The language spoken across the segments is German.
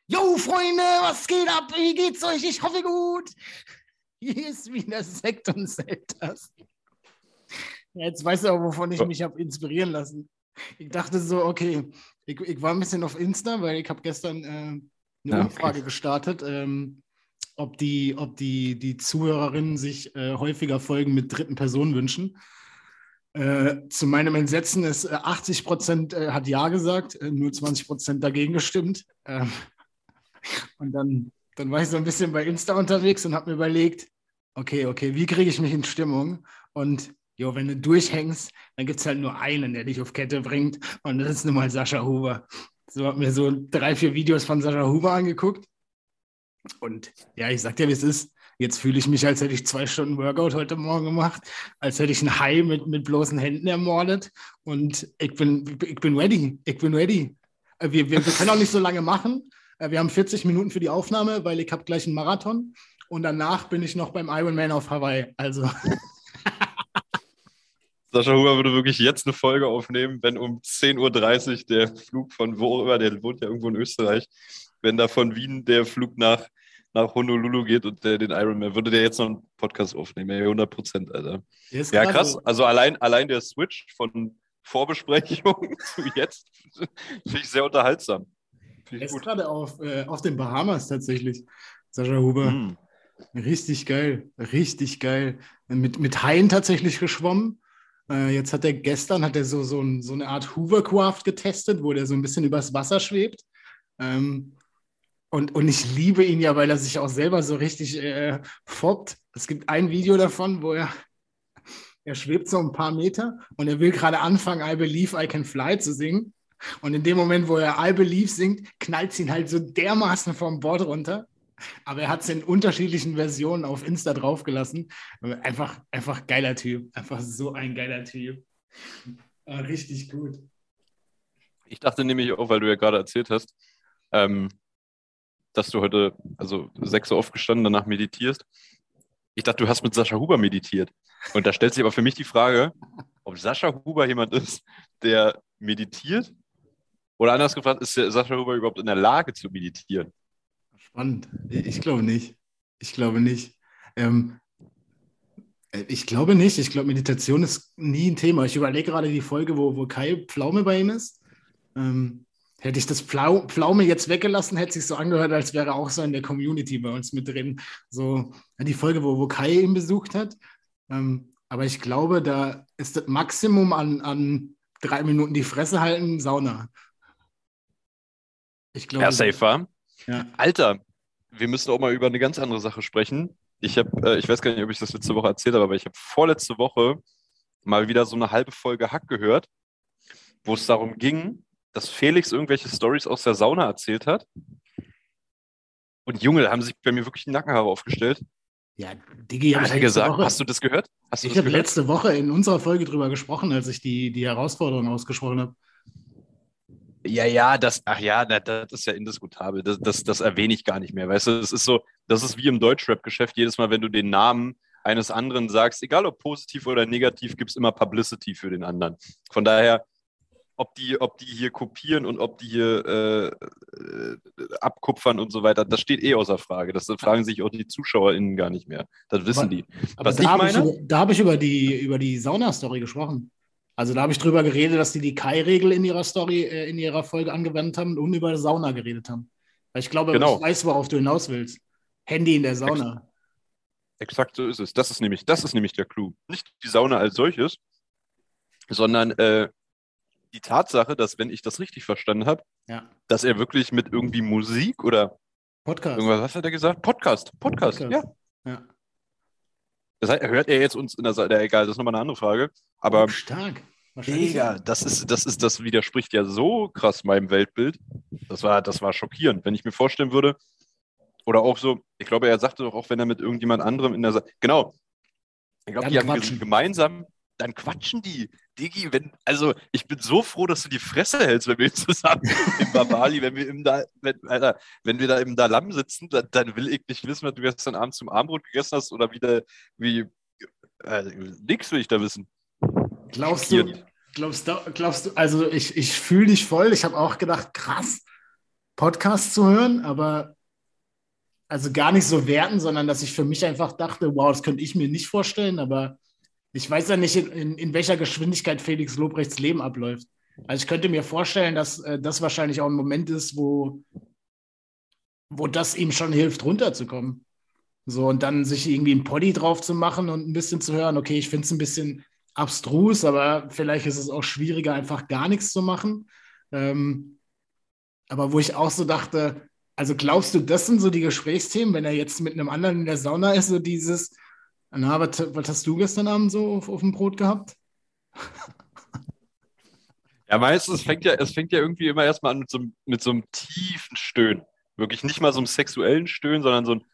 Jo, Freunde, was geht ab? Wie geht's euch? Ich hoffe gut. Hier ist wieder Sekt und Selters. Ja, jetzt weißt du auch, wovon ich mich habe inspirieren lassen. Ich dachte so, okay, ich war ein bisschen auf Insta, weil ich habe gestern eine Umfrage gestartet, ob die Zuhörerinnen sich häufiger Folgen mit dritten Personen wünschen. Zu meinem Entsetzen ist 80% hat Ja gesagt, nur 20% dagegen gestimmt. Und dann war ich so ein bisschen bei Insta unterwegs und habe mir überlegt, okay, wie kriege ich mich in Stimmung? Und jo, wenn du durchhängst, dann gibt es halt nur einen, der dich auf Kette bringt. Und das ist nun mal Sascha Huber. So habe mir so 3-4 Videos von Sascha Huber angeguckt. Und ja, ich sag dir, wie es ist. Jetzt fühle ich mich, als hätte ich 2 Stunden Workout heute Morgen gemacht, als hätte ich einen Hai mit bloßen Händen ermordet. Und ich bin ready. Ich bin ready. Wir können auch nicht so lange machen. Wir haben 40 Minuten für die Aufnahme, weil ich habe gleich einen Marathon. Und danach bin ich noch beim Ironman auf Hawaii. Also Sascha Huber würde wirklich jetzt eine Folge aufnehmen, wenn um 10:30 Uhr der Flug von worüber, der wohnt ja irgendwo in Österreich, wenn da von Wien der Flug nach Honolulu geht und der den Ironman, würde der jetzt noch einen Podcast aufnehmen, ey, 100%, Alter. Ja, krass. Also allein der Switch von Vorbesprechung zu jetzt finde ich sehr unterhaltsam. er ist gerade auf den Bahamas tatsächlich, Sascha Huber. Richtig geil, richtig geil. Mit Haien tatsächlich geschwommen. Jetzt gestern hat er so eine Art Hovercraft getestet, wo der so ein bisschen übers Wasser schwebt. Und ich liebe ihn ja, weil er sich auch selber so richtig foppt. Es gibt ein Video davon, wo er schwebt so ein paar Meter und er will gerade anfangen, I Believe I Can Fly zu singen. Und in dem Moment, wo er I Believe singt, knallt es ihn halt so dermaßen vom Bord runter. Aber er hat es in unterschiedlichen Versionen auf Insta draufgelassen. Einfach geiler Typ. Einfach so ein geiler Typ. Richtig gut. Ich dachte nämlich auch, weil du ja gerade erzählt hast, dass du heute, also 6 Uhr aufgestanden, danach meditierst. Ich dachte, du hast mit Sascha Huber meditiert. Und da stellt sich aber für mich die Frage, ob Sascha Huber jemand ist, der meditiert? Oder anders gefragt, ist der Sascha Huber überhaupt in der Lage zu meditieren? Spannend. Ich glaube nicht. Ich glaube nicht. Ich glaube nicht. Ich glaube, Meditation ist nie ein Thema. Ich überlege gerade die Folge, wo Kai Pflaume bei ihm ist. Hätte ich das Pflaume jetzt weggelassen, hätte es sich so angehört, als wäre er auch so in der Community bei uns mit drin. So die Folge, wo Kai ihn besucht hat. Aber ich glaube, da ist das Maximum an 3 Minuten die Fresse halten, Sauna. Ich glaube, Ja, safe war. ja. Alter, wir müssen auch mal über eine ganz andere Sache sprechen. Ich weiß gar nicht, ob ich das letzte Woche erzählt habe, aber ich habe vorletzte Woche mal wieder so eine halbe Folge Hack gehört, wo es darum ging, dass Felix irgendwelche Storys aus der Sauna erzählt hat. Und Junge, da haben sich bei mir wirklich die Nackenhaare aufgestellt. Ja, Diggi, Hat er gesagt, hast du das gehört? Ich habe letzte Woche in unserer Folge drüber gesprochen, als ich die Herausforderung ausgesprochen habe. Ja, das ist ja indiskutabel. Das erwähne ich gar nicht mehr. Weißt du, das ist wie im Deutschrap-Geschäft. Jedes Mal, wenn du den Namen eines anderen sagst, egal ob positiv oder negativ, gibt es immer Publicity für den anderen. Von daher, ob die hier kopieren und ob die hier abkupfern und so weiter, das steht eh außer Frage. Das fragen sich auch die ZuschauerInnen gar nicht mehr. Das wissen die. Aber da habe ich über die Sauna-Story gesprochen. Also da habe ich drüber geredet, dass die Kai-Regel in ihrer Story, in ihrer Folge angewendet haben und über Sauna geredet haben. Weil ich glaube, Genau. ich weiß, worauf du hinaus willst. Handy in der Sauna. Exakt so ist es. Das ist nämlich der Clou. Nicht die Sauna als solches, sondern die Tatsache, dass, wenn ich das richtig verstanden habe, ja, dass er wirklich mit irgendwie Musik oder Podcast. Irgendwas, was hat er gesagt? Podcast, ja. Das heißt, hört er jetzt uns in der Seite, egal, das ist nochmal eine andere Frage. Aber stark. Digga, das widerspricht ja so krass meinem Weltbild. Das war schockierend. Wenn ich mir vorstellen würde, oder auch so, ich glaube, er sagte doch auch, wenn er mit irgendjemand anderem in der Seite, genau, ich glaube, die haben gemeinsam, dann quatschen die. Digi, ich bin so froh, dass du die Fresse hältst, wenn wir zusammen im Babali, wenn wir da im Dalam sitzen, dann will ich nicht wissen, was du gestern Abend zum Abendbrot gegessen hast oder nix will ich da wissen. Glaubst du, also ich fühle dich voll. Ich habe auch gedacht, krass. Podcasts zu hören, aber also gar nicht so werten, sondern dass ich für mich einfach dachte, wow, das könnte ich mir nicht vorstellen, aber ich weiß ja nicht, in welcher Geschwindigkeit Felix Lobrechts Leben abläuft. Also ich könnte mir vorstellen, dass das wahrscheinlich auch ein Moment ist, wo das ihm schon hilft, runterzukommen. So, und dann sich irgendwie ein Poddy drauf zu machen und ein bisschen zu hören, okay, ich finde es ein bisschen abstrus, aber vielleicht ist es auch schwieriger, einfach gar nichts zu machen. Ähm, aber wo ich auch so dachte, also glaubst du, das sind so die Gesprächsthemen, wenn er jetzt mit einem anderen in der Sauna ist, so dieses, na, was hast du gestern Abend so auf dem Brot gehabt? Ja, meistens es fängt ja irgendwie immer erstmal an mit so einem tiefen Stöhnen. Wirklich nicht mal so einem sexuellen Stöhnen, sondern so ein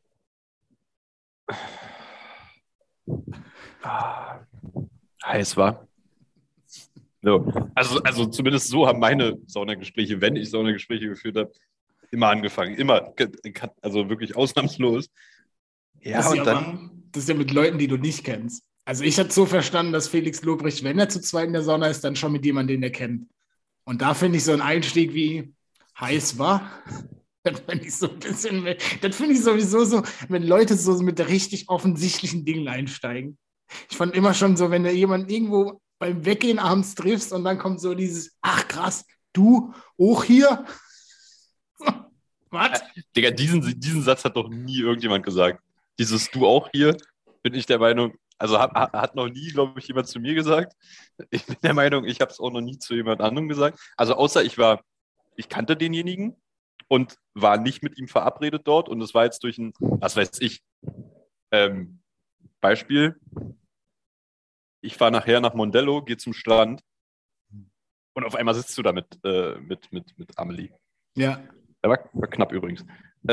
ah, heiß war. So. Also zumindest so haben meine Saunagespräche, wenn ich Saunagespräche geführt habe, immer angefangen. Immer. Also wirklich ausnahmslos. Das Ja, ist ja, und dann, das ist ja mit Leuten, die du nicht kennst. Also ich hatte so verstanden, dass Felix Lobrecht, wenn er zu zweit in der Sauna ist, dann schon mit jemandem, den er kennt. Und da finde ich so einen Einstieg wie heiß war. Das finde ich so ein bisschen, das finde ich sowieso so, wenn Leute so mit richtig offensichtlichen Dingen einsteigen. Ich fand immer schon so, wenn du jemanden irgendwo beim Weggehen abends triffst und dann kommt so dieses, ach krass, du auch hier? Was? Digga, diesen Satz hat doch nie irgendjemand gesagt. Dieses Du auch hier, bin ich der Meinung, also hat noch nie, glaube ich, jemand zu mir gesagt. Ich bin der Meinung, ich habe es auch noch nie zu jemand anderem gesagt. Also außer ich kannte denjenigen und war nicht mit ihm verabredet dort und es war jetzt durch ein, was weiß ich, ähm, Beispiel, ich fahre nachher nach Mondello, gehe zum Strand und auf einmal sitzt du da mit Amelie. Ja. Der war knapp übrigens.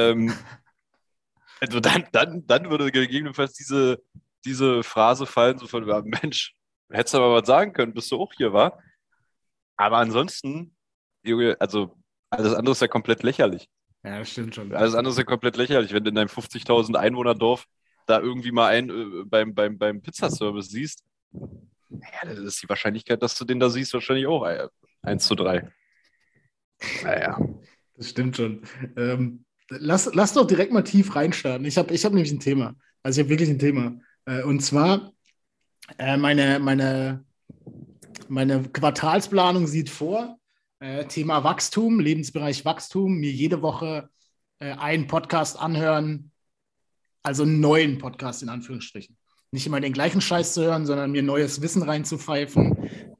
Also dann würde gegebenenfalls diese Phrase fallen, so von, ja, Mensch, hättest du aber was sagen können, bis du auch hier war. Aber ansonsten, Junge, also alles andere ist ja komplett lächerlich. Ja, das stimmt schon. Alles andere ist ja komplett lächerlich, wenn du in deinem 50.000 Einwohner-Dorf da irgendwie mal einen beim Pizzaservice siehst. Naja, dann ist die Wahrscheinlichkeit, dass du den da siehst, wahrscheinlich auch 1:3. Naja. Das stimmt schon. Lass doch direkt mal tief reinstarten. Ich hab nämlich ein Thema. Also ich habe wirklich ein Thema. Und zwar, meine Quartalsplanung sieht vor, Thema Wachstum, Lebensbereich Wachstum, mir jede Woche einen Podcast anhören, also einen neuen Podcast in Anführungsstrichen. Nicht immer den gleichen Scheiß zu hören, sondern mir neues Wissen reinzupfeifen.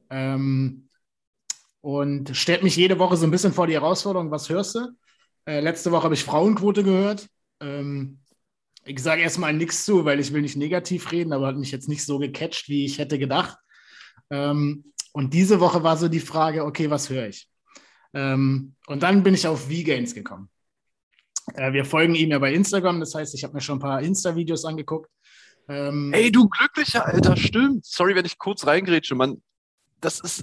Und stellt mich jede Woche so ein bisschen vor die Herausforderung, was hörst du? Letzte Woche habe ich Frauenquote gehört. Ich sage erstmal nichts zu, weil ich will nicht negativ reden, aber hat mich jetzt nicht so gecatcht, wie ich hätte gedacht. Und diese Woche war so die Frage, okay, was höre ich? Und dann bin ich auf V-Gains gekommen. Wir folgen ihm ja bei Instagram, das heißt, ich habe mir schon ein paar Insta-Videos angeguckt. Ey, du glücklicher Alter, stimmt. Sorry, wenn ich kurz reingrätsche, Mann. Das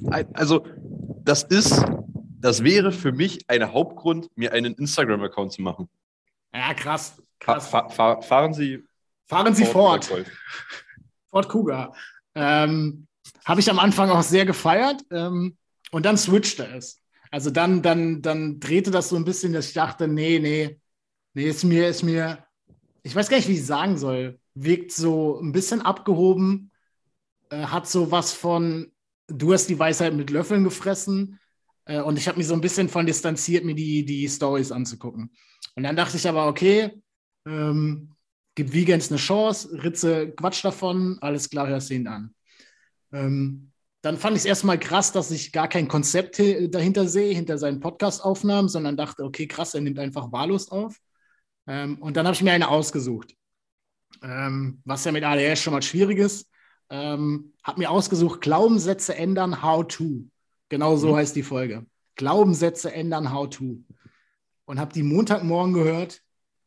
wäre für mich ein Hauptgrund, mir einen Instagram-Account zu machen. Ja, krass. Krass. Fahren Sie Ford. Ford Kuga. Habe ich am Anfang auch sehr gefeiert. Und dann switchte es. Also dann drehte das so ein bisschen, dass ich dachte, nee, ist mir, ich weiß gar nicht, wie ich sagen soll, wirkt so ein bisschen abgehoben, hat so was von, du hast die Weisheit mit Löffeln gefressen, und ich habe mich so ein bisschen von distanziert, mir die Storys anzugucken. Und dann dachte ich aber, okay, gibt Vegans eine Chance, Ritze Quatsch davon, alles klar, hörst du ihn an. Dann fand ich es erstmal krass, dass ich gar kein Konzept dahinter sehe, hinter seinen Podcast-Aufnahmen, sondern dachte, okay, krass, er nimmt einfach wahllos auf. Und dann habe ich mir eine ausgesucht, was ja mit ADHS schon mal schwierig ist. Habe mir ausgesucht, Glaubenssätze ändern, how to. Genau so heißt die Folge. Glaubenssätze ändern, how to. Und habe die Montagmorgen gehört.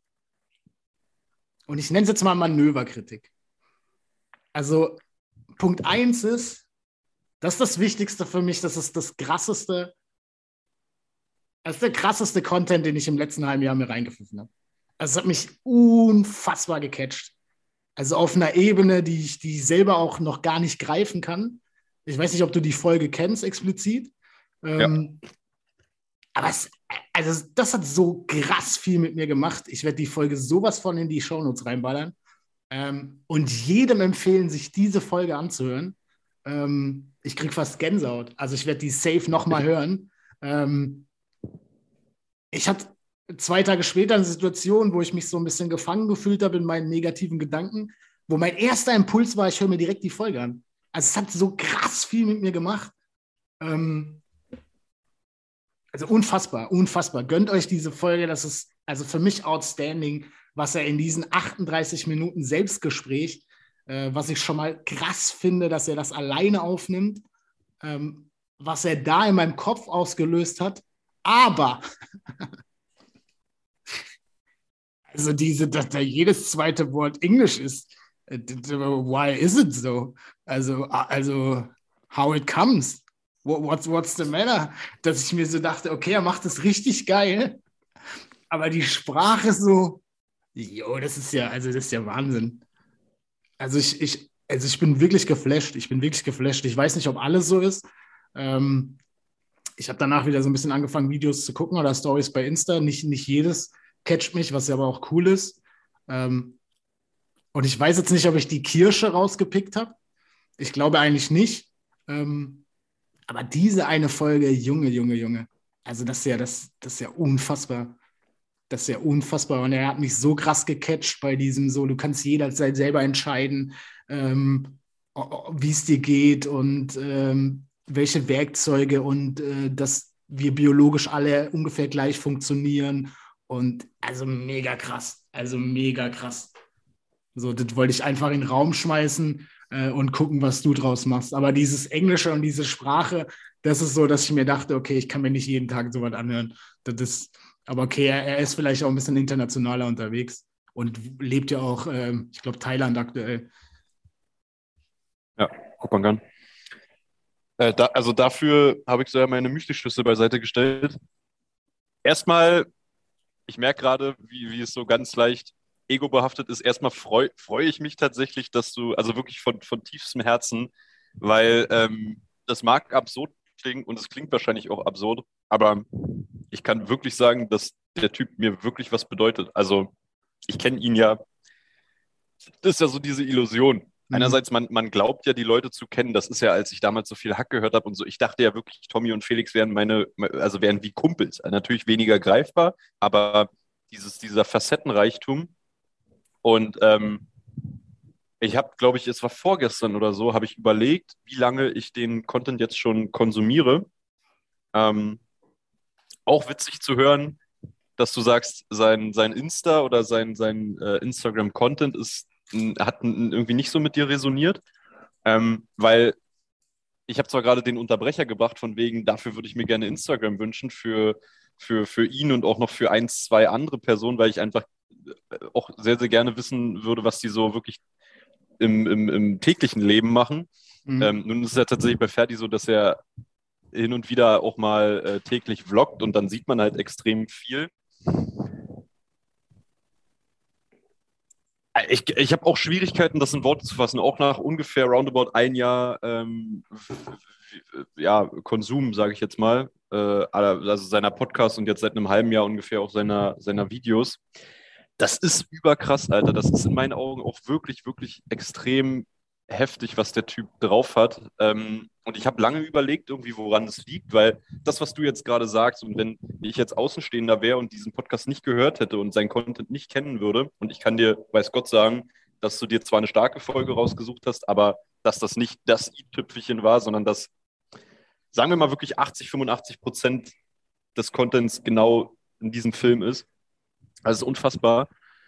Und ich nenne es jetzt mal Manöverkritik. Also Punkt 1 ist, das ist das Wichtigste für mich, das ist der krasseste Content, den ich im letzten halben Jahr mir reingepfiffen habe. Also es hat mich unfassbar gecatcht. Also auf einer Ebene, die ich selber auch noch gar nicht greifen kann. Ich weiß nicht, ob du die Folge kennst explizit. Ja. Aber es Also das hat so krass viel mit mir gemacht. Ich werde die Folge sowas von in die Shownotes reinballern. Und jedem empfehlen, sich diese Folge anzuhören. Ich kriege fast Gänsehaut. Also ich werde die safe nochmal hören. Ich hatte 2 Tage später eine Situation, wo ich mich so ein bisschen gefangen gefühlt habe in meinen negativen Gedanken, wo mein erster Impuls war, ich höre mir direkt die Folge an. Also es hat so krass viel mit mir gemacht. Also unfassbar, unfassbar. Gönnt euch diese Folge, das ist also für mich outstanding, was er in diesen 38 Minuten Selbstgespräch, was ich schon mal krass finde, dass er das alleine aufnimmt, was er da in meinem Kopf ausgelöst hat. Aber, also dass da jedes zweite Wort Englisch ist, why is it so? Also how it comes. What's the matter? Dass ich mir so dachte, okay, er macht das richtig geil, aber die Sprache so, jo, das ist ja Wahnsinn. Also ich bin wirklich geflasht. Ich bin wirklich geflasht. Ich weiß nicht, ob alles so ist. Ich habe danach wieder so ein bisschen angefangen, Videos zu gucken oder Stories bei Insta. Nicht jedes catcht mich, was ja aber auch cool ist. Und ich weiß jetzt nicht, ob ich die Kirsche rausgepickt habe. Ich glaube eigentlich nicht. Aber diese eine Folge, Junge. Also das ist ja unfassbar. Das ist ja unfassbar. Und er hat mich so krass gecatcht bei diesem so, du kannst jederzeit selber entscheiden, wie es dir geht und welche Werkzeuge und dass wir biologisch alle ungefähr gleich funktionieren. Und also mega krass. Also mega krass. So, das wollte ich einfach in den Raum schmeißen und gucken, was du draus machst. Aber dieses Englische und diese Sprache, das ist so, dass ich mir dachte, okay, ich kann mir nicht jeden Tag sowas anhören. Aber okay, er ist vielleicht auch ein bisschen internationaler unterwegs und lebt ja auch, ich glaube, Thailand aktuell. Ja, guck mal an. Also dafür habe ich so ja meine Müslischüssel beiseite gestellt. Erstmal, ich merke gerade, wie es so ganz leicht ego-behaftet ist. Erstmal freu ich mich tatsächlich, dass du, also wirklich von tiefstem Herzen, weil das mag absurd klingen und es klingt wahrscheinlich auch absurd, aber ich kann wirklich sagen, dass der Typ mir wirklich was bedeutet. Also ich kenne ihn ja, das ist ja so diese Illusion. Einerseits, man glaubt ja, die Leute zu kennen. Das ist ja, als ich damals so viel Hack gehört habe und so, ich dachte ja wirklich, Tommy und Felix wären wären wie Kumpels. Natürlich weniger greifbar, aber dieser Facettenreichtum. Und ich habe, glaube ich, es war vorgestern oder so, habe ich überlegt, wie lange ich den Content jetzt schon konsumiere. Auch witzig zu hören, dass du sagst, sein Insta oder sein Instagram-Content hat irgendwie nicht so mit dir resoniert, weil ich habe zwar gerade den Unterbrecher gebracht, von wegen, dafür würde ich mir gerne Instagram wünschen für ihn und auch noch für 1, 2 andere Personen, weil ich einfach auch sehr, sehr gerne wissen würde, was die so wirklich im täglichen Leben machen. Nun ist es ja tatsächlich bei Ferdi so, dass er hin und wieder auch mal täglich vloggt und dann sieht man halt extrem viel. Ich habe auch Schwierigkeiten, das in Worte zu fassen, auch nach ungefähr roundabout 1 Jahr Konsum, sage ich jetzt mal, also seiner Podcasts und jetzt seit einem halben Jahr ungefähr auch seiner Videos. Das ist überkrass, Alter. Das ist in meinen Augen auch wirklich, wirklich extrem heftig, was der Typ drauf hat. Und ich habe lange überlegt, irgendwie, woran es liegt, weil das, was du jetzt gerade sagst, und wenn ich jetzt Außenstehender wäre und diesen Podcast nicht gehört hätte und seinen Content nicht kennen würde, und ich kann dir, weiß Gott, sagen, dass du dir zwar eine starke Folge rausgesucht hast, aber dass das nicht das i-Tüpfelchen war, sondern dass, sagen wir mal, wirklich 80-85% des Contents genau in diesem Film ist. Also es ist unfassbar.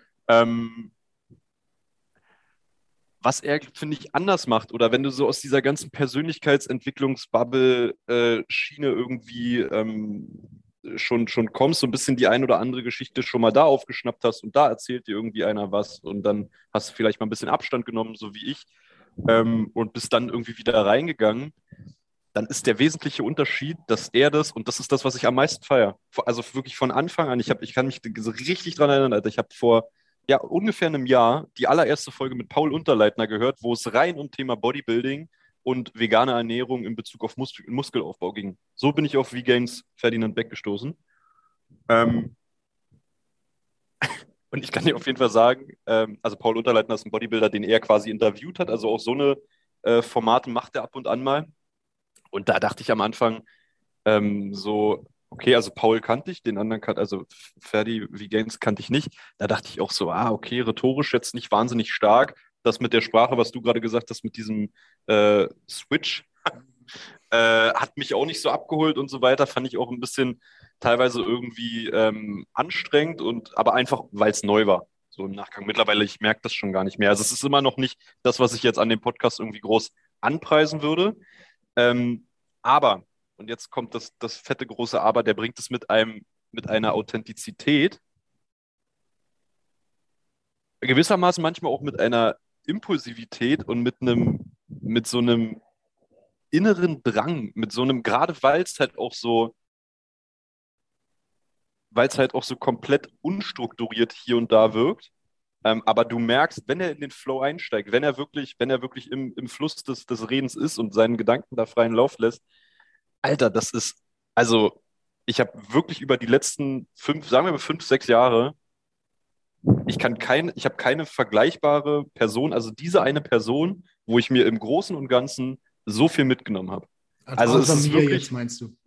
Was er, finde ich, anders macht, oder wenn du so aus dieser ganzen Persönlichkeitsentwicklungsbubble Schiene irgendwie schon kommst, so ein bisschen die ein oder andere Geschichte schon mal da aufgeschnappt hast und da erzählt dir irgendwie einer was und dann hast du vielleicht mal ein bisschen Abstand genommen, so wie ich, und bist dann irgendwie wieder reingegangen, dann ist der wesentliche Unterschied, dass er das, und das ist das, was ich am meisten feiere, also wirklich von Anfang an, ich kann mich so richtig dran erinnern, Alter, ich habe vor ungefähr einem Jahr die allererste Folge mit Paul Unterleitner gehört, wo es rein um Thema Bodybuilding und vegane Ernährung in Bezug auf Muskelaufbau ging. So bin ich auf V-Gains Ferdinand Beck gestoßen. Ähm, und ich kann dir auf jeden Fall sagen, also Paul Unterleitner ist ein Bodybuilder, den er quasi interviewt hat. Also auch so eine Formate macht er ab und an mal. Und da dachte ich am Anfang so, okay, also Paul kannte ich, den anderen kannte, also Ferdi Games kannte ich nicht. Da dachte ich auch so, okay, rhetorisch jetzt nicht wahnsinnig stark. Das mit der Sprache, was du gerade gesagt hast, mit diesem Switch, hat mich auch nicht so abgeholt und so weiter. Fand ich auch ein bisschen teilweise irgendwie anstrengend und aber einfach, weil es neu war. So im Nachgang. Mittlerweile, ich merke das schon gar nicht mehr. Also es ist immer noch nicht das, was ich jetzt an dem Podcast irgendwie groß anpreisen würde. Ähm, aber, und jetzt kommt das fette große Aber, der bringt es mit einer Authentizität, gewissermaßen manchmal auch mit einer Impulsivität und mit so einem inneren Drang, mit so einem, gerade weil es halt auch so komplett unstrukturiert hier und da wirkt. Aber du merkst, wenn er in den Flow einsteigt, wenn er wirklich im Fluss des Redens ist und seinen Gedanken da freien Lauf lässt, Alter, also ich habe wirklich über die letzten sagen wir mal 5, 6 Jahre, ich habe keine vergleichbare Person, also diese eine Person, wo ich mir im Großen und Ganzen so viel mitgenommen habe. Also Also es außer ist mir jetzt, wirklich, meinst du?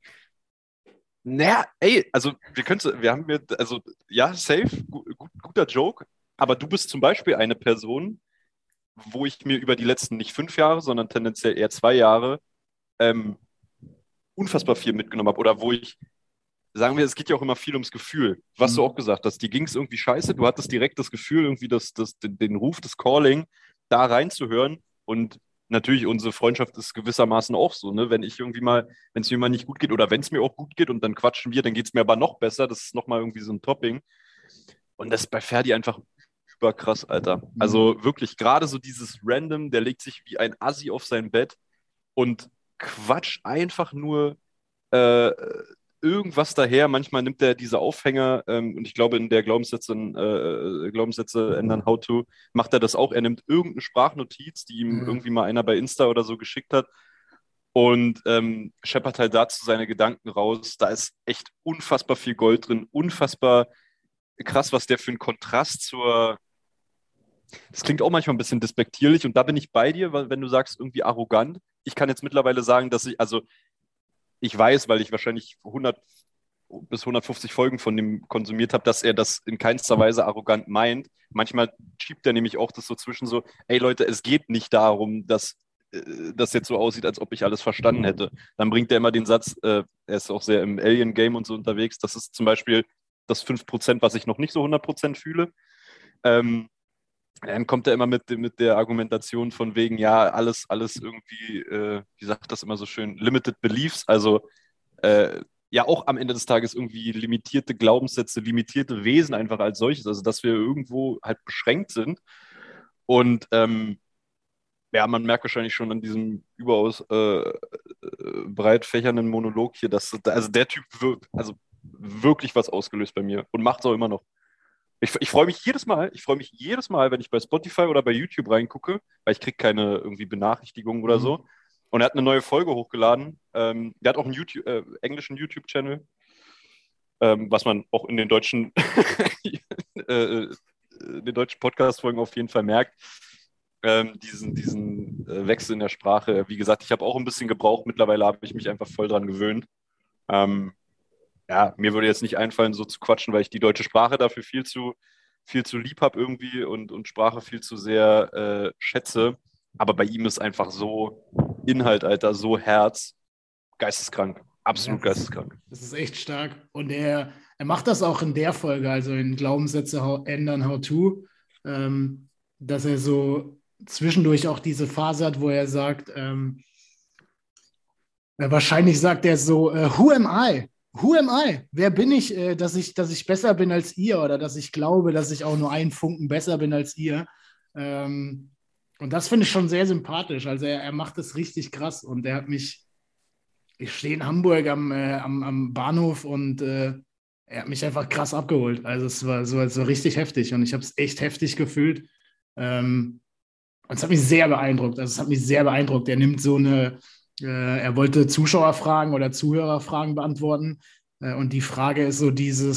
naja, ey, also wir haben mir, also ja, safe, guter Joke, aber du bist zum Beispiel eine Person, wo ich mir über die letzten nicht 5 Jahre, sondern tendenziell eher 2 Jahre ähm, unfassbar viel mitgenommen habe oder wo ich sagen wir, es geht ja auch immer viel ums Gefühl. Was du auch Mhm. gesagt hast, dir ging es irgendwie scheiße, du hattest direkt das Gefühl, irgendwie den Ruf, das Calling, da reinzuhören. Und natürlich, unsere Freundschaft ist gewissermaßen auch so, ne? Wenn es mir mal nicht gut geht oder wenn es mir auch gut geht und dann quatschen wir, dann geht es mir aber noch besser. Das ist nochmal irgendwie so ein Topping. Und das ist bei Ferdi einfach überkrass, Alter. Mhm. Also wirklich, gerade so dieses Random, der legt sich wie ein Assi auf sein Bett und quatscht einfach nur äh, irgendwas daher. Manchmal nimmt er diese Aufhänger und ich glaube, in der Glaubenssätze ändern How to macht er das auch. Er nimmt irgendeine Sprachnotiz, die ihm Ja. irgendwie mal einer bei Insta oder so geschickt hat und scheppert halt dazu seine Gedanken raus. Da ist echt unfassbar viel Gold drin, unfassbar krass, was der für einen Kontrast das klingt auch manchmal ein bisschen despektierlich und da bin ich bei dir, weil wenn du sagst irgendwie arrogant, ich kann jetzt mittlerweile sagen, also ich weiß, weil ich wahrscheinlich 100 bis 150 Folgen von dem konsumiert habe, dass er das in keinster Weise arrogant meint. Manchmal schiebt er nämlich auch das so zwischen so, ey Leute, es geht nicht darum, dass das jetzt so aussieht, als ob ich alles verstanden hätte. Dann bringt er immer den Satz, er ist auch sehr im Alien-Game und so unterwegs, das ist zum Beispiel das 5%, was ich noch nicht so 100% fühle. Ähm, Dann kommt er immer mit der Argumentation von wegen, ja, alles irgendwie, wie sagt das immer so schön, limited beliefs, also ja auch am Ende des Tages irgendwie limitierte Glaubenssätze, limitierte Wesen einfach als solches, also dass wir irgendwo halt beschränkt sind. Und ja, man merkt wahrscheinlich schon an diesem überaus breit fächernden Monolog hier, dass also der Typ also wirklich was ausgelöst bei mir und macht es auch immer noch. Ich ich freue mich jedes Mal, wenn ich bei Spotify oder bei YouTube reingucke, weil ich kriege keine irgendwie Benachrichtigungen oder Mhm. so. Und er hat eine neue Folge hochgeladen. Der hat auch einen englischen YouTube-Channel, was man auch äh, den deutschen Podcast-Folgen auf jeden Fall merkt. Diesen Wechsel in der Sprache. Wie gesagt, ich habe auch ein bisschen gebraucht. Mittlerweile habe ich mich einfach voll dran gewöhnt. Ähm, ja, mir würde jetzt nicht einfallen, so zu quatschen, weil ich die deutsche Sprache dafür viel zu lieb habe irgendwie und Sprache viel zu sehr schätze. Aber bei ihm ist einfach so Inhalt, Alter, so Herz, geisteskrank, Ja, absolut geisteskrank. das ist echt stark. Und er macht das auch in der Folge, also in Glaubenssätze ändern, how to, dass er so zwischendurch auch diese Phase hat, wo er sagt, wahrscheinlich sagt er so, who am I? Who am I? Wer bin ich, dass ich besser bin als ihr oder dass ich glaube, dass ich auch nur einen Funken besser bin als ihr? Ähm, und das finde ich schon sehr sympathisch. Also er macht das richtig krass und ich stehe in Hamburg am Bahnhof und er hat mich einfach krass abgeholt. Also es war richtig heftig und ich habe es echt heftig gefühlt. Und es hat mich sehr beeindruckt. Also es hat mich sehr beeindruckt. Er nimmt er wollte Zuschauerfragen oder Zuhörerfragen beantworten. Und die Frage ist so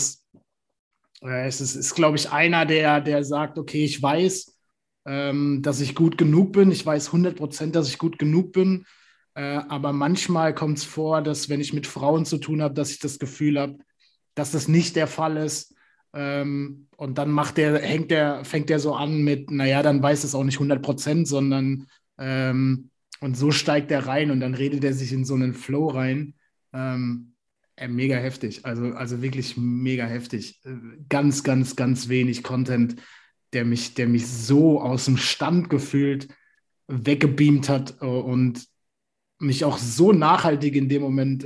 es ist glaube ich, einer, der sagt, okay, ich weiß, dass ich gut genug bin. Ich weiß 100%, dass ich gut genug bin. Aber manchmal kommt es vor, dass wenn ich mit Frauen zu tun habe, dass ich das Gefühl habe, dass das nicht der Fall ist. Und dann fängt der so an mit, naja, dann weiß es auch nicht 100%, sondern und so steigt er rein und dann redet er sich in so einen Flow rein. Mega heftig, also wirklich mega heftig. Ganz, ganz, ganz wenig Content, der mich so aus dem Stand gefühlt weggebeamt hat und mich auch so nachhaltig in dem Moment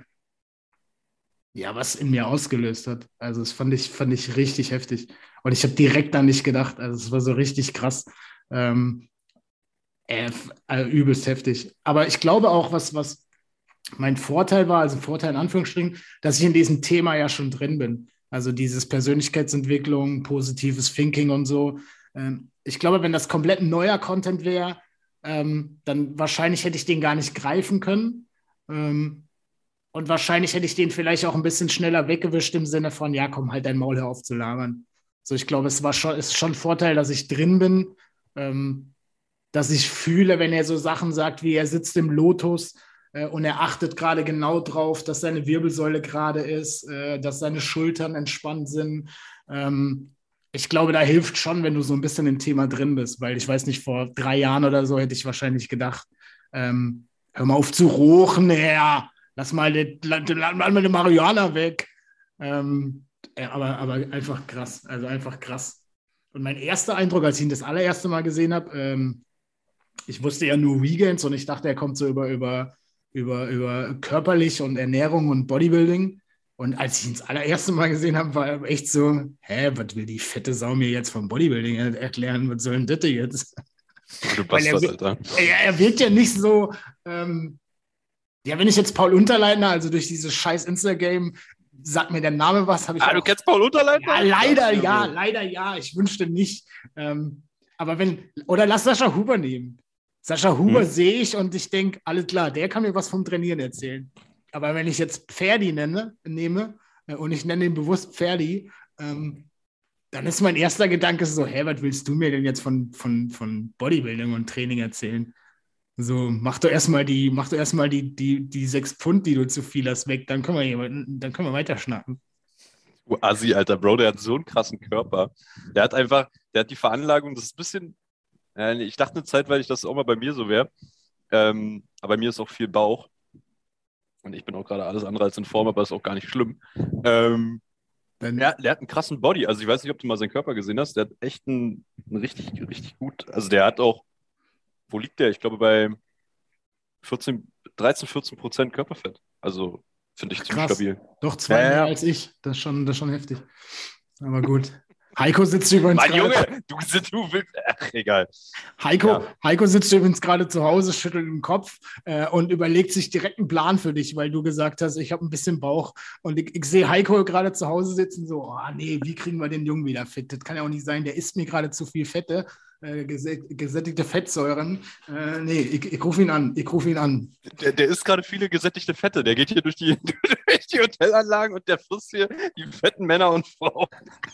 ja, was in mir ausgelöst hat. Also das fand ich richtig heftig. Und ich habe direkt an dich gedacht. Also es war so richtig krass. Ähm, übelst heftig. Aber ich glaube auch, was mein Vorteil war, also Vorteil in Anführungsstrichen, dass ich in diesem Thema ja schon drin bin. Also dieses Persönlichkeitsentwicklung, positives Thinking und so. Ich glaube, wenn das komplett neuer Content wäre, dann wahrscheinlich hätte ich den gar nicht greifen können. Und wahrscheinlich hätte ich den vielleicht auch ein bisschen schneller weggewischt im Sinne von, ja, komm, halt dein Maul, hör auf zu labern. So, ich glaube, ist schon ein Vorteil, dass ich drin bin, ähm, dass ich fühle, wenn er so Sachen sagt, wie er sitzt im Lotus und er achtet gerade genau drauf, dass seine Wirbelsäule gerade ist, dass seine Schultern entspannt sind. Ich glaube, da hilft schon, wenn du so ein bisschen im Thema drin bist, weil ich weiß nicht, vor 3 Jahren oder so hätte ich wahrscheinlich gedacht, hör mal auf zu rochen, Herr. Lass mal die Marihuana weg. Aber einfach krass. Also einfach krass. Und mein erster Eindruck, als ich ihn das allererste Mal gesehen habe, ich wusste ja nur Weekends und ich dachte, er kommt so über körperlich und Ernährung und Bodybuilding. Und als ich ihn das allererste Mal gesehen habe, war er echt so, was will die fette Sau mir jetzt vom Bodybuilding erklären? Was soll denn das jetzt? Du Bastard, Alter. Er wirkt ja nicht so, ja, wenn ich jetzt Paul Unterleitner, also durch dieses scheiß Insta-Game, sagt mir der Name was, habe ich du kennst Paul Unterleitner? Ja, leider ja. Ich wünschte nicht. Aber oder lass Sascha Huber nehmen. Sascha Huber sehe ich und ich denke, alles klar, der kann mir was vom Trainieren erzählen. Aber wenn ich jetzt Ferdi nehme und ich nenne ihn bewusst Ferdi, dann ist mein erster Gedanke so, was willst du mir denn jetzt von Bodybuilding und Training erzählen? So, mach doch erstmal die 6 Pfund, die du zu viel hast, weg, dann können wir weiter schnacken. Du Assi, Alter, Bro, der hat so einen krassen Körper. Der hat die Veranlagung, das ist ein bisschen, ich dachte eine Zeit, weil das auch mal bei mir so wäre, aber bei mir ist auch viel Bauch und ich bin auch gerade alles andere als in Form, aber ist auch gar nicht schlimm. Der hat einen krassen Body, also ich weiß nicht, ob du mal seinen Körper gesehen hast, der hat echt einen richtig, richtig gut, also der hat auch, wo liegt der? Ich glaube bei 13-14% Körperfett. Also finde ich ziemlich stabil. Doch 2 mehr als ich. Das ist schon heftig. Aber gut. Heiko sitzt übrigens Mann, Junge, du willst. Ach, egal. Heiko sitzt übrigens gerade zu Hause, schüttelt den Kopf und überlegt sich direkt einen Plan für dich, weil du gesagt hast, ich habe ein bisschen Bauch. Und ich sehe Heiko gerade zu Hause sitzen, so, oh nee, wie kriegen wir den Jungen wieder fit? Das kann ja auch nicht sein, der isst mir gerade zu viel Fette, gesättigte Fettsäuren. Nee, ich rufe ihn an. Der isst gerade viele gesättigte Fette. Der geht hier durch die Hotelanlagen und der frisst hier die fetten Männer und Frauen.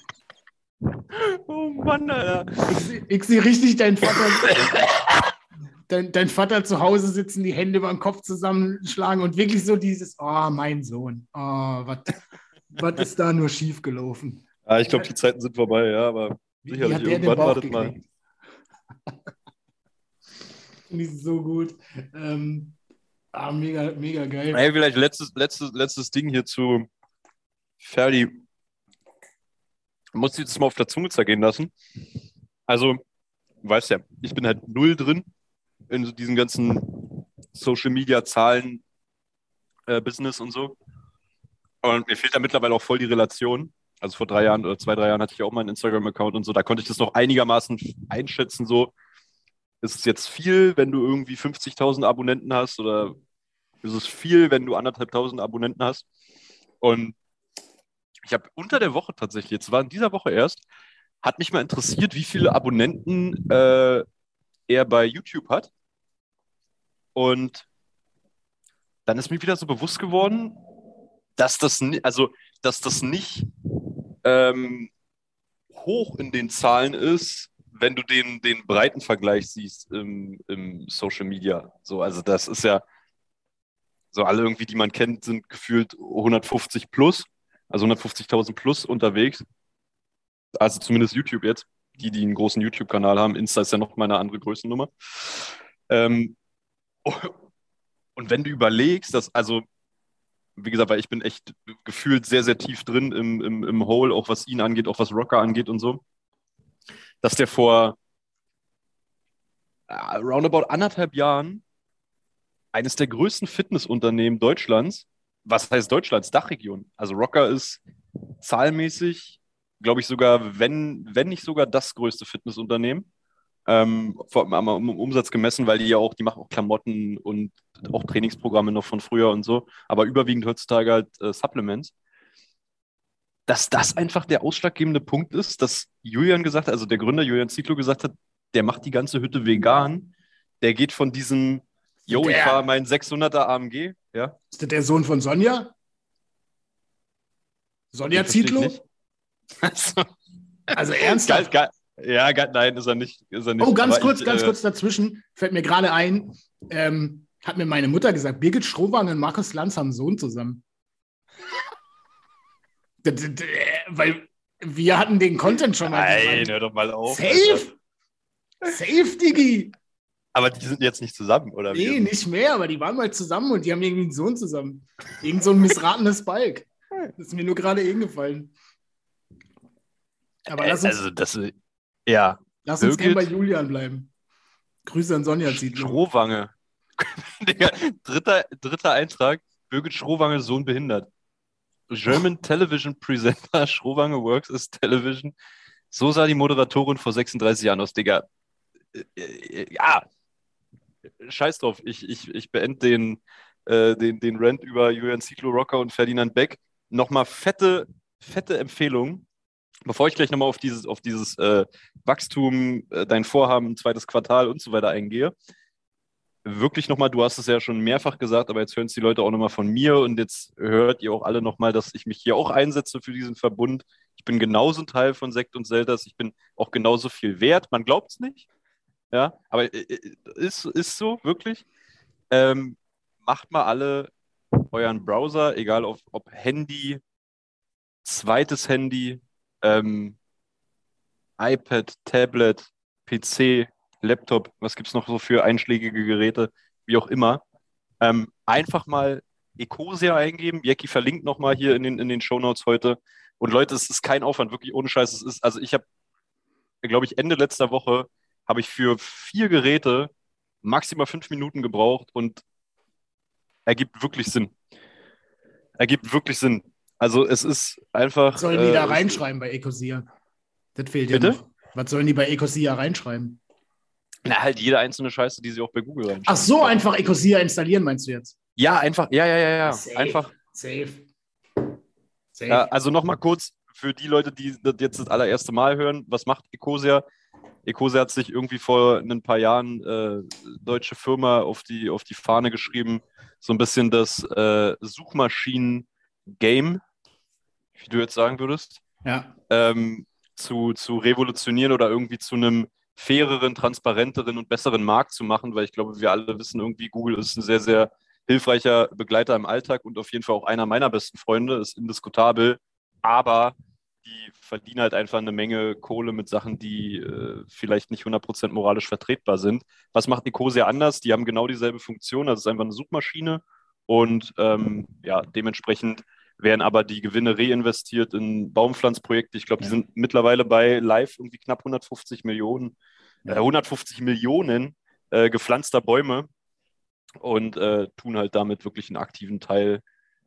Oh Mann, Alter. Ich sehe richtig deinen Vater, dein Vater zu Hause sitzen, die Hände über den Kopf zusammenschlagen und wirklich so dieses, oh, mein Sohn, oh, was ist da nur schief gelaufen? Ja, ich glaube, die Zeiten sind vorbei, ja, aber sicherlich irgendwann war das mal. Finde ich so gut. Mega, mega geil. Hey, vielleicht letztes Ding hier zu Ferdi. Muss ich das mal auf der Zunge zergehen lassen. Also, du weißt ja, ich bin halt null drin in so diesen ganzen Social-Media-Zahlen, Business und so. Und mir fehlt da mittlerweile auch voll die Relation. Also vor 3 Jahren oder 2, 3 Jahren hatte ich auch meinen Instagram-Account und so. Da konnte ich das noch einigermaßen einschätzen. So, ist es jetzt viel, wenn du irgendwie 50.000 Abonnenten hast oder ist es viel, wenn du 1.500 Abonnenten hast? Und ich habe unter der Woche tatsächlich, jetzt war in dieser Woche erst, hat mich mal interessiert, wie viele Abonnenten er bei YouTube hat. Und dann ist mir wieder so bewusst geworden, dass das nicht hoch in den Zahlen ist, wenn du den breiten Vergleich siehst im Social Media. So, also das ist ja so, alle irgendwie, die man kennt, sind gefühlt 150 plus, also 150.000 plus unterwegs. Also zumindest YouTube jetzt, die einen großen YouTube-Kanal haben. Insta ist ja noch mal eine andere Größennummer. Ähm, und wenn du überlegst, dass, also, wie gesagt, weil ich bin echt gefühlt sehr, sehr tief drin im Hole, auch was ihn angeht, auch was Rocker angeht und so, dass der vor roundabout 1,5 Jahren eines der größten Fitnessunternehmen Deutschlands, was heißt Deutschlands, Dachregion, also Rocker ist zahlenmäßig, glaube ich sogar, wenn nicht sogar das größte Fitnessunternehmen, am Umsatz gemessen, weil die machen auch Klamotten und auch Trainingsprogramme noch von früher und so, aber überwiegend heutzutage halt Supplements, dass das einfach der ausschlaggebende Punkt ist, dass Julian gesagt hat, also der Gründer Julian Zietlow gesagt hat, der macht die ganze Hütte vegan, der geht von diesem, ich fahre meinen 600er AMG, ja. Ist das der Sohn von Sonja? Sonja Zietlow? Also ernsthaft? Ja, nein, ist er nicht. Oh, ganz kurz dazwischen, fällt mir gerade ein, hat mir meine Mutter gesagt, Birgit Schrowange und Markus Lanz haben einen Sohn zusammen. Weil wir hatten den Content schon mal. Nein, hör doch mal auf. Safe! Safe, Digi! Aber die sind jetzt nicht zusammen, oder wie? Nee, nicht mehr, aber die waren mal zusammen und die haben irgendwie einen Sohn zusammen. Irgend so ein missratenes Balk. Das ist mir nur gerade eingefallen. Aber lass uns, lass uns gerne bei Julian bleiben. Grüße an Sonja Zietlow. Schrowange. Digga, dritter Eintrag. Birgit Schrowange, Sohn behindert. German Television Presenter, Schrowange works as Television. So sah die Moderatorin vor 36 Jahren aus, Digga. Ja, scheiß drauf. Ich beende den Rant über Julian Zietlow, Rocker und Ferdinand Beck. Nochmal fette Empfehlung, bevor ich gleich nochmal auf dieses Wachstum, dein Vorhaben, zweites Quartal und so weiter eingehe. Wirklich nochmal, du hast es ja schon mehrfach gesagt, aber jetzt hören es die Leute auch nochmal von mir und jetzt hört ihr auch alle nochmal, dass ich mich hier auch einsetze für diesen Verbund. Ich bin genauso ein Teil von Sekt und Selters. Ich bin auch genauso viel wert. Man glaubt es nicht. Ja, aber ist so, wirklich. Macht mal alle euren Browser, egal ob Handy, zweites Handy, iPad, Tablet, PC, Laptop, was gibt es noch so für einschlägige Geräte, wie auch immer. Einfach mal Ecosia eingeben. Jackie verlinkt nochmal hier in den Shownotes heute. Und Leute, es ist kein Aufwand, wirklich ohne Scheiß. Es ist, also ich habe, glaube ich, Ende letzter Woche habe ich für 4 Geräte maximal 5 Minuten gebraucht und ergibt wirklich Sinn. Also es ist einfach... Was sollen die da reinschreiben bei Ecosia? Das fehlt bitte? ja noch. Was sollen die bei Ecosia reinschreiben? Na, halt jede einzelne Scheiße, die sie auch bei Google reinschreiben. Ach so, einfach Ecosia installieren, meinst du jetzt? Ja, einfach, ja. Safe, einfach. Safe. Ja, also nochmal kurz für die Leute, die das jetzt das allererste Mal hören, was macht Ecosia? Ecosia hat sich irgendwie vor ein paar Jahren deutsche Firma auf die Fahne geschrieben, so ein bisschen das Suchmaschinen-Game, wie du jetzt sagen würdest, Ja. zu revolutionieren oder irgendwie zu einem faireren, transparenteren und besseren Markt zu machen, weil ich glaube, wir alle wissen irgendwie, Google ist ein sehr, sehr hilfreicher Begleiter im Alltag und auf jeden Fall auch einer meiner besten Freunde, ist indiskutabel, aber die verdienen halt einfach eine Menge Kohle mit Sachen, die vielleicht nicht 100% moralisch vertretbar sind. Was macht Ecosia anders? Die haben genau dieselbe Funktion, also es ist einfach eine Suchmaschine und dementsprechend werden aber die Gewinne reinvestiert in Baumpflanzprojekte. Ich glaube, die sind mittlerweile bei live irgendwie knapp 150 Millionen gepflanzter Bäume und tun halt damit wirklich ihren aktiven Teil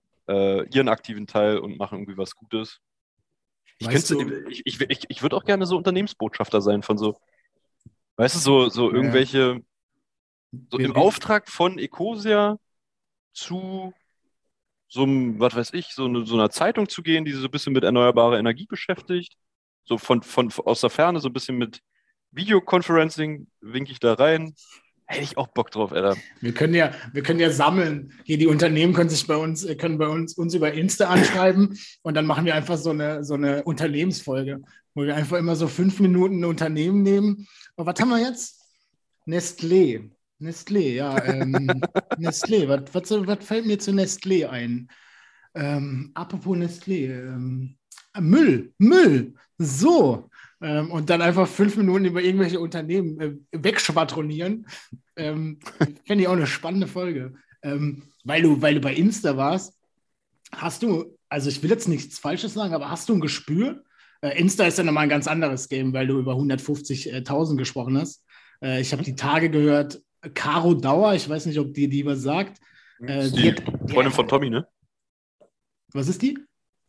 und machen irgendwie was Gutes. Ich würde auch gerne so Unternehmensbotschafter sein von so, weißt du, so irgendwelche, so im Auftrag von Ecosia zu so einem, was weiß ich, so einer Zeitung zu gehen, die sich so ein bisschen mit erneuerbarer Energie beschäftigt, so von aus der Ferne so ein bisschen mit Videoconferencing winke ich da rein, Hätte ich auch Bock drauf, Alter. Wir können ja sammeln. Hier die Unternehmen können bei uns über Insta anschreiben und dann machen wir einfach so eine Unternehmensfolge, wo wir einfach immer so 5 Minuten ein Unternehmen nehmen. Und was haben wir jetzt? Nestlé. Nestlé, ja. Nestlé, was fällt mir zu Nestlé ein? Apropos Nestlé. Müll. So. Und dann einfach 5 Minuten über irgendwelche Unternehmen wegschwadronieren. Fände ich auch eine spannende Folge. Weil du bei Insta warst, hast du, also ich will jetzt nichts Falsches sagen, aber hast du ein Gespür? Insta ist ja nochmal ein ganz anderes Game, weil du über 150.000 gesprochen hast. Ich habe die Tage gehört, Caro Dauer, ich weiß nicht, ob die was sagt. Die Freundin von Tommy, ne? Was ist die?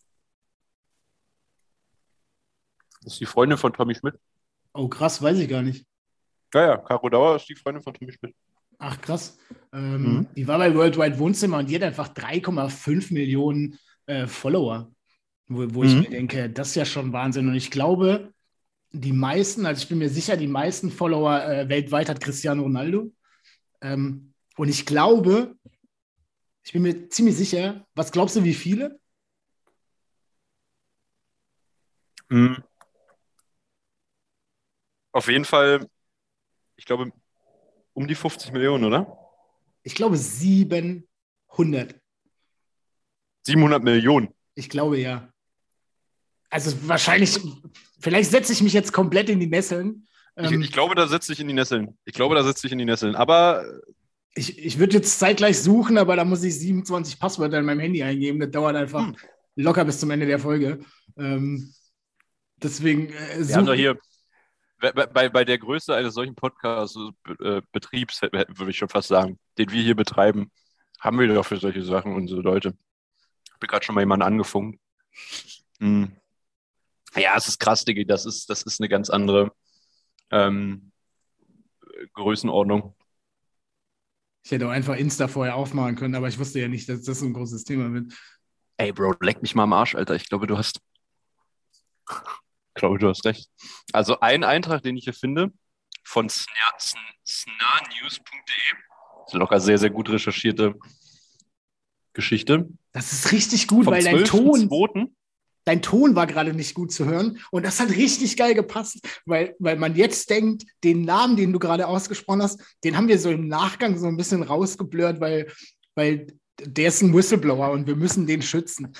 Das ist die Freundin von Tommy Schmidt. Oh, krass, weiß ich gar nicht. Ja, Caro Dauer ist die Freundin von Tommy Schmidt. Ach, krass. Die war bei Worldwide Wohnzimmer und die hat einfach 3,5 Millionen Follower. Wo ich mir denke, das ist ja schon Wahnsinn. Und ich glaube, die meisten, also ich bin mir sicher, die meisten Follower weltweit hat Cristiano Ronaldo. Und ich glaube, ich bin mir ziemlich sicher, was glaubst du, wie viele? Auf jeden Fall, ich glaube, um die 50 Millionen, oder? Ich glaube 700. 700 Millionen. Ich glaube, ja. Also wahrscheinlich, vielleicht setze ich mich jetzt komplett in die Nesseln. Ich glaube, da setze ich in die Nesseln. Aber ich würde jetzt zeitgleich suchen, aber da muss ich 27 Passwörter in meinem Handy eingeben. Das dauert einfach locker bis zum Ende der Folge. Deswegen wir haben doch hier bei der Größe eines solchen Podcasts, Betriebs, würde ich schon fast sagen, den wir hier betreiben, haben wir doch für solche Sachen unsere Leute. Ich habe gerade schon mal jemanden angefunkt. Ja, es ist krass, Diggi. Das ist eine ganz andere Größenordnung. Ich hätte auch einfach Insta vorher aufmachen können, aber ich wusste ja nicht, dass das so ein großes Thema wird. Ey, Bro, leck mich mal am Arsch, Alter. Ich glaube, du hast recht. Also ein Eintrag, den ich hier finde, von snarnews.de, ist locker sehr, sehr gut recherchierte Geschichte. Das ist richtig gut, Vom weil dein Ton war gerade nicht gut zu hören und das hat richtig geil gepasst, weil man jetzt denkt, den Namen, den du gerade ausgesprochen hast, den haben wir so im Nachgang so ein bisschen rausgeblurrt, weil der ist ein Whistleblower und wir müssen den schützen.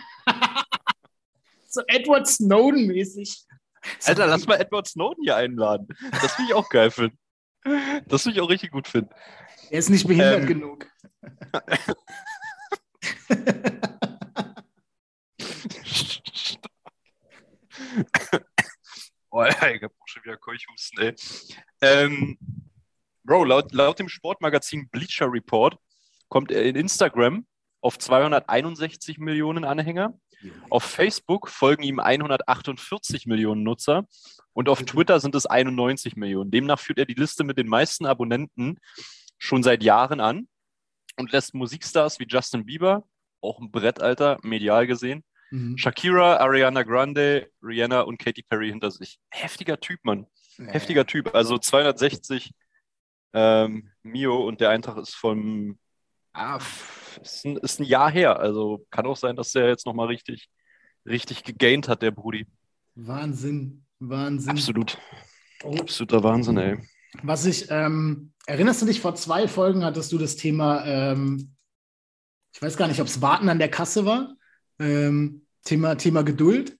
So Edward Snowden-mäßig. Alter, lass mal Edward Snowden hier einladen. Das will ich auch geil finden. Das will ich auch richtig gut finden. Er ist nicht behindert genug. Oh, ich hab auch schon wieder Keuchhusten, ey. Bro, laut dem Sportmagazin Bleacher Report kommt er in Instagram auf 261 Millionen Anhänger. Auf Facebook folgen ihm 148 Millionen Nutzer und auf Twitter sind es 91 Millionen. Demnach führt er die Liste mit den meisten Abonnenten schon seit Jahren an und lässt Musikstars wie Justin Bieber, auch ein Brettalter, medial gesehen, Shakira, Ariana Grande, Rihanna und Katy Perry hinter sich. Heftiger Typ, Mann. Heftiger Typ. Also 260 Mio und der Eintrag ist vom ist ein Jahr her. Also kann auch sein, dass der jetzt nochmal richtig gegaint hat, der Brudi. Wahnsinn. Absolut. Absoluter Wahnsinn, ey. Was erinnerst du dich, vor 2 Folgen hattest du das Thema, ich weiß gar nicht, ob es Warten an der Kasse war, Thema Geduld.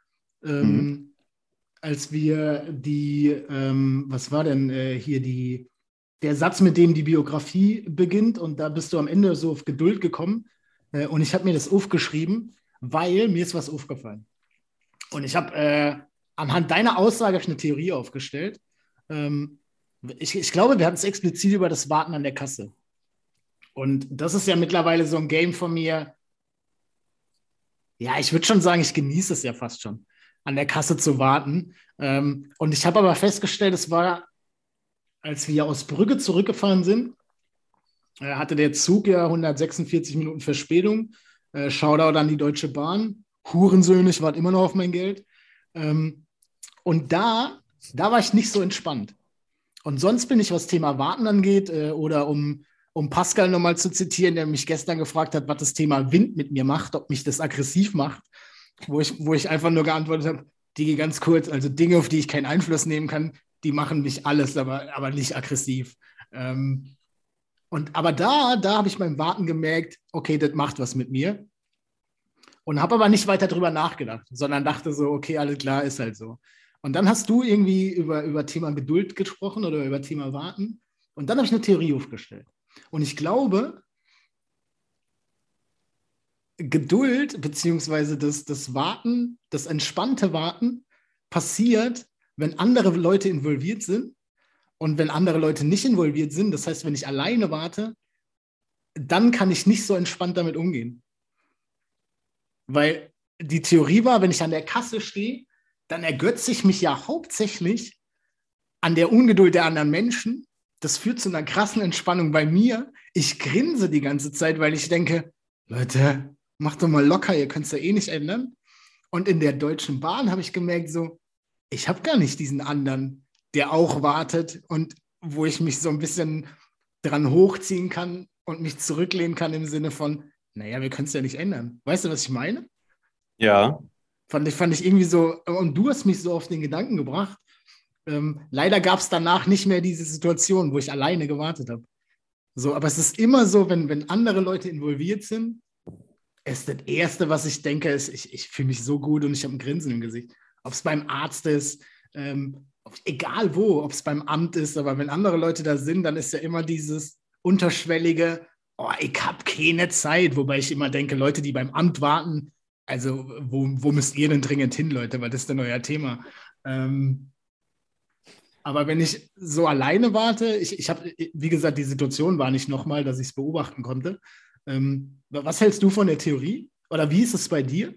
Als wir was war denn hier der Satz, mit dem die Biografie beginnt und da bist du am Ende so auf Geduld gekommen und ich habe mir das aufgeschrieben, weil mir ist was aufgefallen. Und ich habe anhand deiner Aussage eine Theorie aufgestellt. Ich glaube, wir hatten es explizit über das Warten an der Kasse. Und das ist ja mittlerweile so ein Game von mir. Ja, ich würde schon sagen, ich genieße es ja fast schon, an der Kasse zu warten. Und ich habe aber festgestellt, es war, als wir aus Brügge zurückgefahren sind, hatte der Zug ja 146 Minuten Verspätung. Shoutout an die Deutsche Bahn. Hurensöhne, ich warte immer noch auf mein Geld. Und da war ich nicht so entspannt. Und sonst bin ich, was Thema Warten angeht, oder um Pascal nochmal zu zitieren, der mich gestern gefragt hat, was das Thema Wind mit mir macht, ob mich das aggressiv macht, wo ich einfach nur geantwortet habe, Digi, ganz kurz, also Dinge, auf die ich keinen Einfluss nehmen kann, die machen mich alles, aber nicht aggressiv. Aber da habe ich beim Warten gemerkt, okay, das macht was mit mir. Und habe aber nicht weiter drüber nachgedacht, sondern dachte so, okay, alles klar, ist halt so. Und dann hast du irgendwie über Thema Geduld gesprochen oder über Thema Warten. Und dann habe ich eine Theorie aufgestellt. Und ich glaube, Geduld beziehungsweise das Warten, das entspannte Warten passiert, wenn andere Leute involviert sind. Und wenn andere Leute nicht involviert sind, das heißt, wenn ich alleine warte, dann kann ich nicht so entspannt damit umgehen. Weil die Theorie war, wenn ich an der Kasse stehe, dann ergötze ich mich ja hauptsächlich an der Ungeduld der anderen Menschen. Das führt zu einer krassen Entspannung bei mir. Ich grinse die ganze Zeit, weil ich denke, Leute, macht doch mal locker, ihr könnt es ja eh nicht ändern. Und in der Deutschen Bahn habe ich gemerkt, so, ich habe gar nicht diesen anderen, der auch wartet und wo ich mich so ein bisschen dran hochziehen kann und mich zurücklehnen kann im Sinne von, naja, wir können es ja nicht ändern. Weißt du, was ich meine? Ja. Fand ich irgendwie so, und du hast mich so auf den Gedanken gebracht. Leider gab es danach nicht mehr diese Situation, wo ich alleine gewartet habe. So, aber es ist immer so, wenn andere Leute involviert sind, ist das Erste, was ich denke, ist, ich fühle mich so gut und ich habe ein Grinsen im Gesicht. Ob es beim Arzt ist, egal wo, ob es beim Amt ist, aber wenn andere Leute da sind, dann ist ja immer dieses unterschwellige, oh, ich habe keine Zeit, wobei ich immer denke, Leute, die beim Amt warten, also wo müsst ihr denn dringend hin, Leute, weil das ist dann euer Thema. Aber wenn ich so alleine warte, ich habe, wie gesagt, die Situation war nicht nochmal, dass ich es beobachten konnte. Was hältst du von der Theorie? Oder wie ist es bei dir?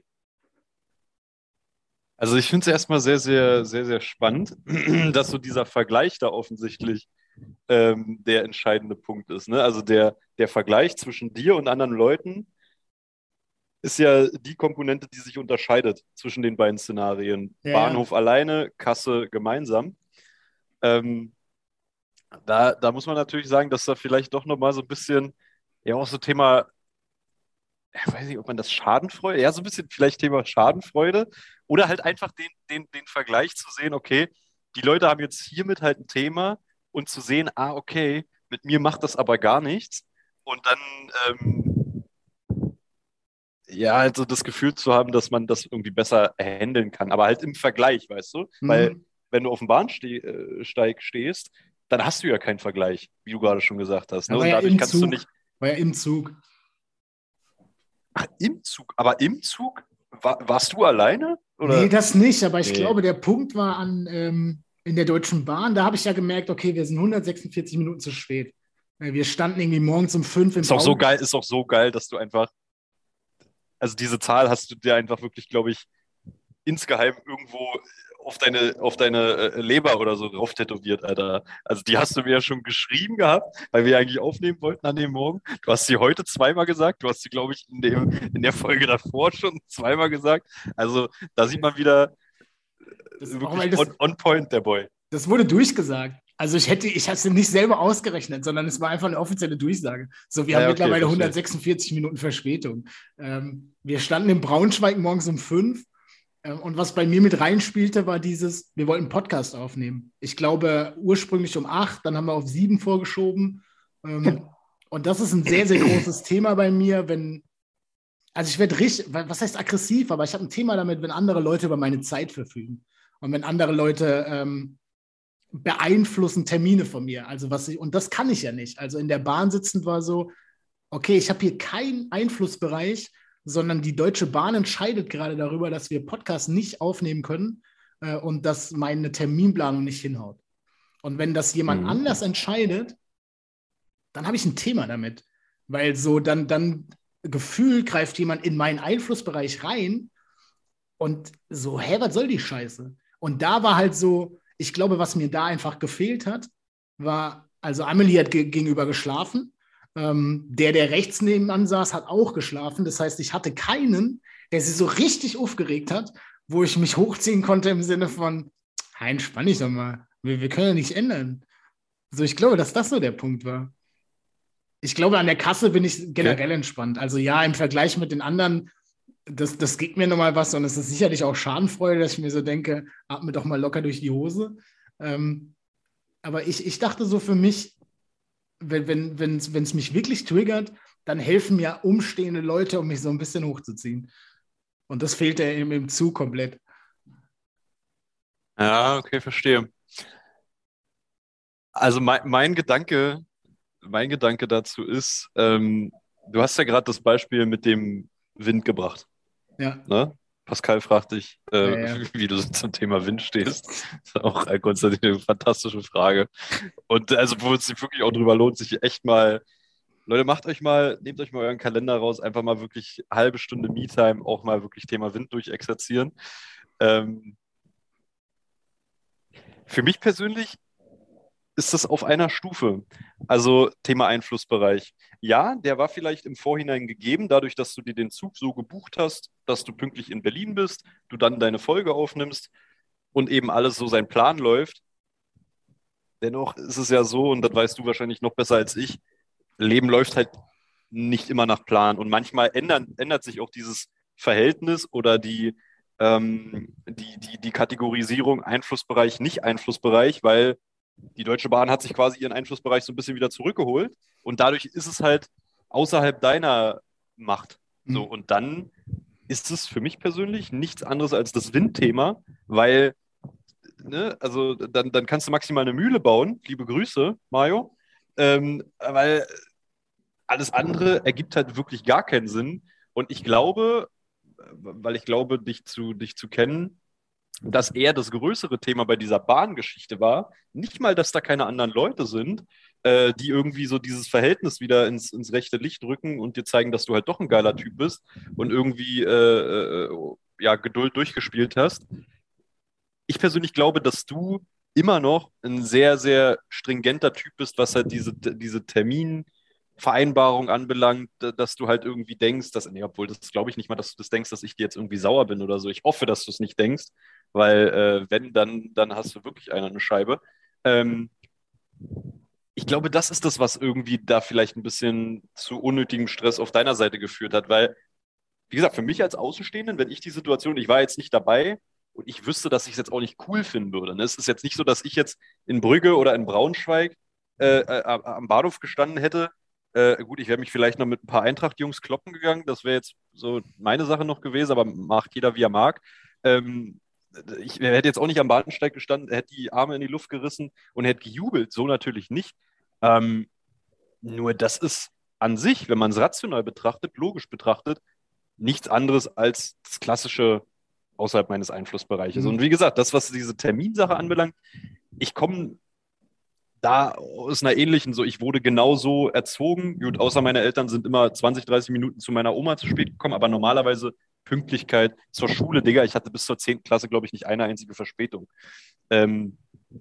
Also ich finde es erstmal sehr, sehr, sehr, sehr spannend, dass so dieser Vergleich da offensichtlich der entscheidende Punkt ist. Ne? Also der Vergleich zwischen dir und anderen Leuten ist ja die Komponente, die sich unterscheidet zwischen den beiden Szenarien. Ja, Bahnhof alleine, Kasse gemeinsam. Ähm, da muss man natürlich sagen, dass da vielleicht doch nochmal so ein bisschen, ja auch so Thema, ich weiß nicht, ob man das Schadenfreude, ja so ein bisschen vielleicht Thema Schadenfreude oder halt einfach den Vergleich zu sehen, okay, die Leute haben jetzt hiermit halt ein Thema und zu sehen, okay, mit mir macht das aber gar nichts und dann ja, also das Gefühl zu haben, dass man das irgendwie besser handeln kann, aber halt im Vergleich, weißt du? Weil Mhm. wenn du auf dem Bahnsteig stehst, dann hast du ja keinen Vergleich, wie du gerade schon gesagt hast. Ne? Da war Und ja dadurch im kannst du Zug. nicht. War ja im Zug. Ach, im Zug. Aber im Zug? Warst du alleine? Nee, Oder? das nicht, aber ich Nee. glaube, der Punkt war in der Deutschen Bahn, da habe ich ja gemerkt, okay, wir sind 146 Minuten zu spät. Wir standen irgendwie morgens um 5 im Braun. Ist auch so geil, dass du einfach, also diese Zahl hast du dir einfach wirklich, glaube ich, insgeheim irgendwo auf deine Leber oder so drauf tätowiert, Alter. Also die hast du mir ja schon geschrieben gehabt, weil wir eigentlich aufnehmen wollten an dem Morgen. Du hast sie heute zweimal gesagt, du hast sie, glaube ich, in der Folge davor schon zweimal gesagt. Also da sieht man wieder Auch weil wirklich on point, der Boy. das wurde durchgesagt. Also ich habe es nicht selber ausgerechnet, sondern es war einfach eine offizielle Durchsage. So, wir haben Ja, okay, mittlerweile verstehe. 146 Minuten Verspätung. Wir standen in Braunschweig morgens um 5. Und was bei mir mit reinspielte, war dieses, wir wollten einen Podcast aufnehmen. Ich glaube, ursprünglich um 8, dann haben wir auf 7 vorgeschoben. Und das ist ein sehr, sehr großes Thema bei mir, also ich werde richtig, was heißt aggressiv, aber ich habe ein Thema damit, wenn andere Leute über meine Zeit verfügen. Und wenn andere Leute beeinflussen Termine von mir. Also und das kann ich ja nicht. Also in der Bahn sitzend war so, okay, ich habe hier keinen Einflussbereich, sondern die Deutsche Bahn entscheidet gerade darüber, dass wir Podcasts nicht aufnehmen können und dass meine Terminplanung nicht hinhaut. Und wenn das jemand Mhm. anders entscheidet, dann habe ich ein Thema damit. Weil so dann gefühlt greift jemand in meinen Einflussbereich rein und so, hä, was soll die Scheiße? Und da war halt so, ich glaube, was mir da einfach gefehlt hat, war, also Amelie hat gegenüber geschlafen. Der rechts nebenan saß, hat auch geschlafen. Das heißt, ich hatte keinen, der sich so richtig aufgeregt hat, wo ich mich hochziehen konnte im Sinne von, hey, entspann dich doch mal. Wir können ja nichts ändern. Also ich glaube, dass das so der Punkt war. Ich glaube, an der Kasse bin ich Okay. generell entspannt. Also ja, im Vergleich mit den anderen, das gibt mir nochmal was und es ist sicherlich auch Schadenfreude, dass ich mir so denke, atme doch mal locker durch die Hose. Ähm, aber ich dachte so für mich, wenn es mich wirklich triggert, dann helfen mir umstehende Leute, um mich so ein bisschen hochzuziehen. Und das fehlt ja im Zug komplett. Ja, okay, verstehe. Also mein Gedanke dazu ist, du hast ja gerade das Beispiel mit dem Wind gebracht. Ja, Ne? Pascal fragt dich, ja, ja. wie du so zum Thema Wind stehst. Das ist auch grundsätzlich eine fantastische Frage. Und also, wo es sich wirklich auch drüber lohnt, sich echt mal, Leute, nehmt euch mal euren Kalender raus, einfach mal wirklich halbe Stunde Me-Time, auch mal wirklich Thema Wind durchexerzieren. Ähm, für mich persönlich ist das auf einer Stufe. Also Thema Einflussbereich. Ja, der war vielleicht im Vorhinein gegeben, dadurch, dass du dir den Zug so gebucht hast, dass du pünktlich in Berlin bist, du dann deine Folge aufnimmst und eben alles so sein Plan läuft. Dennoch ist es ja so, und das weißt du wahrscheinlich noch besser als ich, Leben läuft halt nicht immer nach Plan. Und manchmal ändert sich auch dieses Verhältnis oder die Kategorisierung Einflussbereich, nicht Einflussbereich, weil die Deutsche Bahn hat sich quasi ihren Einflussbereich so ein bisschen wieder zurückgeholt. Und dadurch ist es halt außerhalb deiner Macht. So, Hm. und dann ist es für mich persönlich nichts anderes als das Windthema, weil, ne, also dann kannst du maximal eine Mühle bauen. Liebe Grüße, Mario. Weil alles andere ergibt halt wirklich gar keinen Sinn. Und ich glaube, weil ich glaube, dich zu kennen, dass eher das größere Thema bei dieser Bahngeschichte war, nicht mal, dass da keine anderen Leute sind, die irgendwie so dieses Verhältnis wieder ins rechte Licht rücken und dir zeigen, dass du halt doch ein geiler Typ bist und irgendwie ja, Geduld durchgespielt hast. Ich persönlich glaube, dass du immer noch ein sehr, sehr stringenter Typ bist, was halt diese Terminvereinbarung anbelangt, dass du halt irgendwie denkst, dass, nee, obwohl das glaube ich nicht mal, dass du das denkst, dass ich dir jetzt irgendwie sauer bin oder so. Ich hoffe, dass du es nicht denkst, weil wenn, dann hast du wirklich eine Scheibe. Ähm, ich glaube, das ist das, was irgendwie da vielleicht ein bisschen zu unnötigem Stress auf deiner Seite geführt hat, weil wie gesagt, für mich als Außenstehenden, wenn ich die Situation, ich war jetzt nicht dabei und ich wüsste, dass ich es jetzt auch nicht cool finden würde. Ne? Es ist jetzt nicht so, dass ich jetzt in Brügge oder in Braunschweig am Bahnhof gestanden hätte. Gut, ich wäre mich vielleicht noch mit ein paar Eintracht-Jungs kloppen gegangen. Das wäre jetzt so meine Sache noch gewesen, aber macht jeder, wie er mag. Ähm, ich hätte jetzt auch nicht am Bahnsteig gestanden, hätte die Arme in die Luft gerissen und hätte gejubelt. So natürlich nicht. Ähm, nur das ist an sich, wenn man es rational betrachtet, logisch betrachtet, nichts anderes als das klassische außerhalb meines Einflussbereiches. Und Hm. wie gesagt, das, was diese Terminsache anbelangt, ich komme da aus einer ähnlichen, so ich wurde genauso erzogen. Gut, außer meine Eltern sind immer 20, 30 Minuten zu meiner Oma zu spät gekommen, aber normalerweise Pünktlichkeit zur Schule, Digga. Ich hatte bis zur 10. Klasse, glaube ich, nicht eine einzige Verspätung. Ähm,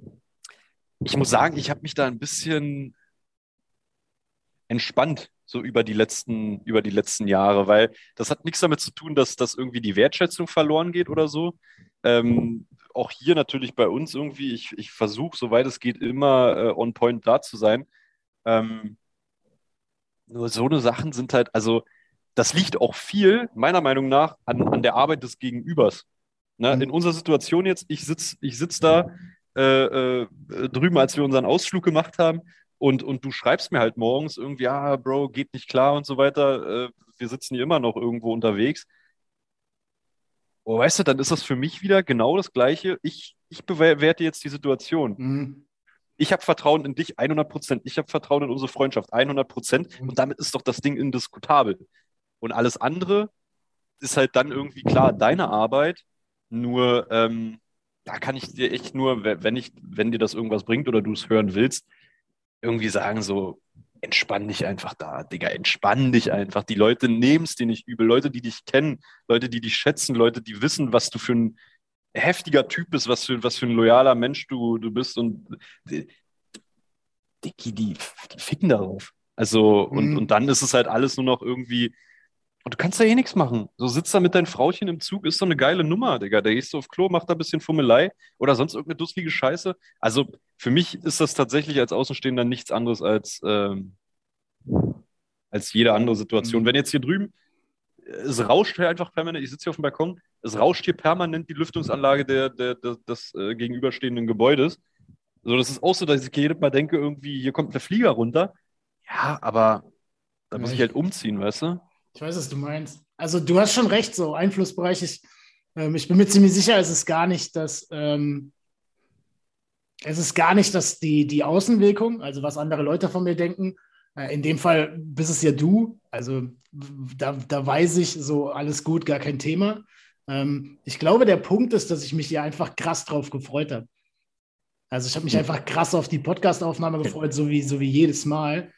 ich muss sagen, ich habe mich da ein bisschen entspannt, so über die letzten Jahre, weil das hat nichts damit zu tun, dass das irgendwie die Wertschätzung verloren geht oder so. Auch hier natürlich bei uns irgendwie, ich versuche, soweit es geht, immer on point da zu sein. Ähm, nur so eine Sachen sind halt, also das liegt auch viel, meiner Meinung nach, an der Arbeit des Gegenübers. Ne? In Hm. unserer Situation jetzt, ich sitz da drüben, als wir unseren Ausflug gemacht haben, und du schreibst mir halt morgens irgendwie, ah, Bro, geht nicht klar und so weiter. Wir sitzen hier immer noch irgendwo unterwegs. Oh, weißt du, dann ist das für mich wieder genau das Gleiche. Ich bewerte jetzt die Situation. Hm. Ich habe Vertrauen in dich 100%. Ich habe Vertrauen in unsere Freundschaft 100%. Und damit ist doch das Ding indiskutabel. Und alles andere ist halt dann irgendwie klar deine Arbeit. Nur da kann ich dir echt nur, wenn dir das irgendwas bringt oder du es hören willst, irgendwie sagen so, entspann dich einfach da, Digga, entspann dich einfach. Die Leute nehmen es dir nicht übel. Leute, die dich kennen, Leute, die dich schätzen, Leute, die wissen, was du für ein heftiger Typ bist, was für ein loyaler Mensch du bist und die, die ficken darauf. Also, und Hm. dann ist es halt alles nur noch irgendwie, und du kannst da eh nichts machen. So sitzt da mit deinem Frauchen im Zug, ist so eine geile Nummer, Digga. Da gehst du auf Klo, macht da ein bisschen Fummelei oder sonst irgendeine dusselige Scheiße. Also, für mich ist das tatsächlich als Außenstehender nichts anderes als jede andere Situation. Wenn jetzt hier drüben, es rauscht hier einfach permanent, ich sitze hier auf dem Balkon, es rauscht hier permanent die Lüftungsanlage des gegenüberstehenden Gebäudes. So, das ist auch so, dass ich jedes Mal denke, irgendwie, hier kommt der Flieger runter. Ja, aber da muss ich halt umziehen, weißt du? Ich weiß, was du meinst. Also du hast schon recht, so Einflussbereich. Ich bin mir ziemlich sicher, es ist gar nicht die Außenwirkung, also was andere Leute von mir denken. In dem Fall bist es ja du. Also da weiß ich so, alles gut, gar kein Thema. Ich glaube, der Punkt ist, dass ich mich hier einfach krass drauf gefreut habe. Also ich habe mich einfach krass auf die Podcast-Aufnahme gefreut, so wie jedes Mal.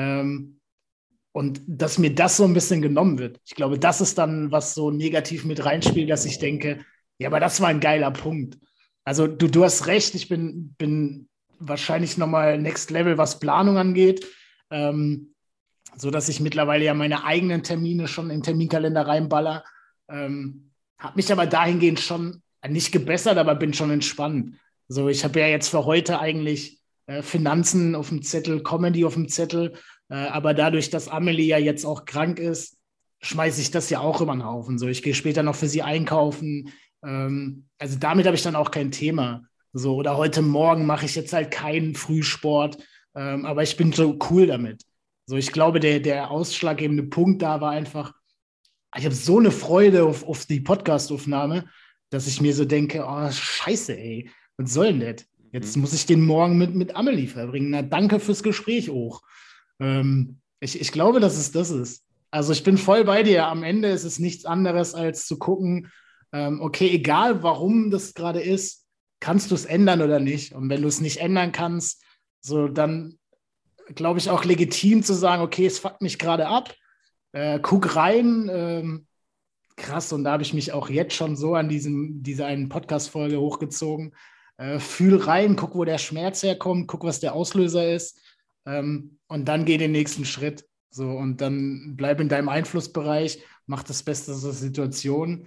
Und dass mir das so ein bisschen genommen wird. Ich glaube, das ist dann, was so negativ mit reinspielt, dass ich denke, ja, aber das war ein geiler Punkt. Also du hast recht, ich bin wahrscheinlich nochmal Next Level, was Planung angeht, so dass ich mittlerweile ja meine eigenen Termine schon in den Terminkalender reinballer. Habe mich aber dahingehend schon nicht gebessert, aber bin schon entspannt. So, ich habe ja jetzt für heute eigentlich Finanzen auf dem Zettel, Comedy auf dem Zettel, aber dadurch, dass Amelie ja jetzt auch krank ist, schmeiße ich das ja auch über den Haufen. So, ich gehe später noch für sie einkaufen. Also damit habe ich dann auch kein Thema. So, oder heute Morgen mache ich jetzt halt keinen Frühsport, aber ich bin so cool damit. So, ich glaube, der ausschlaggebende Punkt da war einfach, ich habe so eine Freude auf die Podcast-Aufnahme, dass ich mir so denke, oh, scheiße, ey, was soll denn das? Jetzt muss ich den morgen mit Amelie verbringen. Na, danke fürs Gespräch auch. Ich glaube, dass es das ist. Also ich bin voll bei dir. Am Ende ist es nichts anderes, als zu gucken, okay, egal warum das gerade ist, kannst du es ändern oder nicht? Und wenn du es nicht ändern kannst, so dann glaube ich auch legitim zu sagen, okay, es fuckt mich gerade ab. Guck rein. Krass, und da habe ich mich auch jetzt schon so an dieser einen Podcast-Folge hochgezogen. Fühl rein, guck, wo der Schmerz herkommt, guck, was der Auslöser ist. Und dann geh den nächsten Schritt. So, und dann bleib in deinem Einflussbereich, mach das Beste aus der Situation.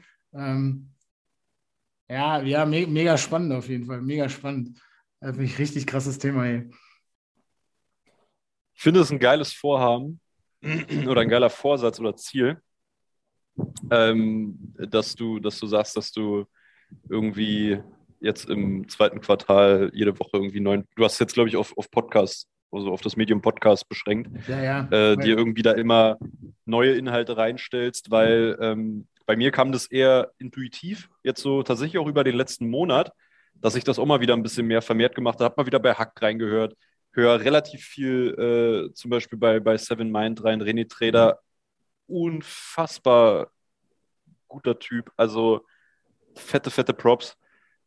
Mega spannend auf jeden Fall, mega spannend. Finde ich richtig krasses Thema hier. Ich finde es ein geiles Vorhaben oder ein geiler Vorsatz oder Ziel, dass du sagst, dass du irgendwie jetzt im zweiten Quartal jede Woche irgendwie du hast jetzt, glaube ich, auf Podcast, also auf das Medium Podcast beschränkt, dir irgendwie da immer neue Inhalte reinstellst, weil bei mir kam das eher intuitiv, jetzt so tatsächlich auch über den letzten Monat, dass ich das auch mal wieder ein bisschen mehr vermehrt gemacht habe, mal wieder bei Hack reingehört, höre relativ viel zum Beispiel bei Seven Mind rein, René Treder, unfassbar guter Typ, also fette Props.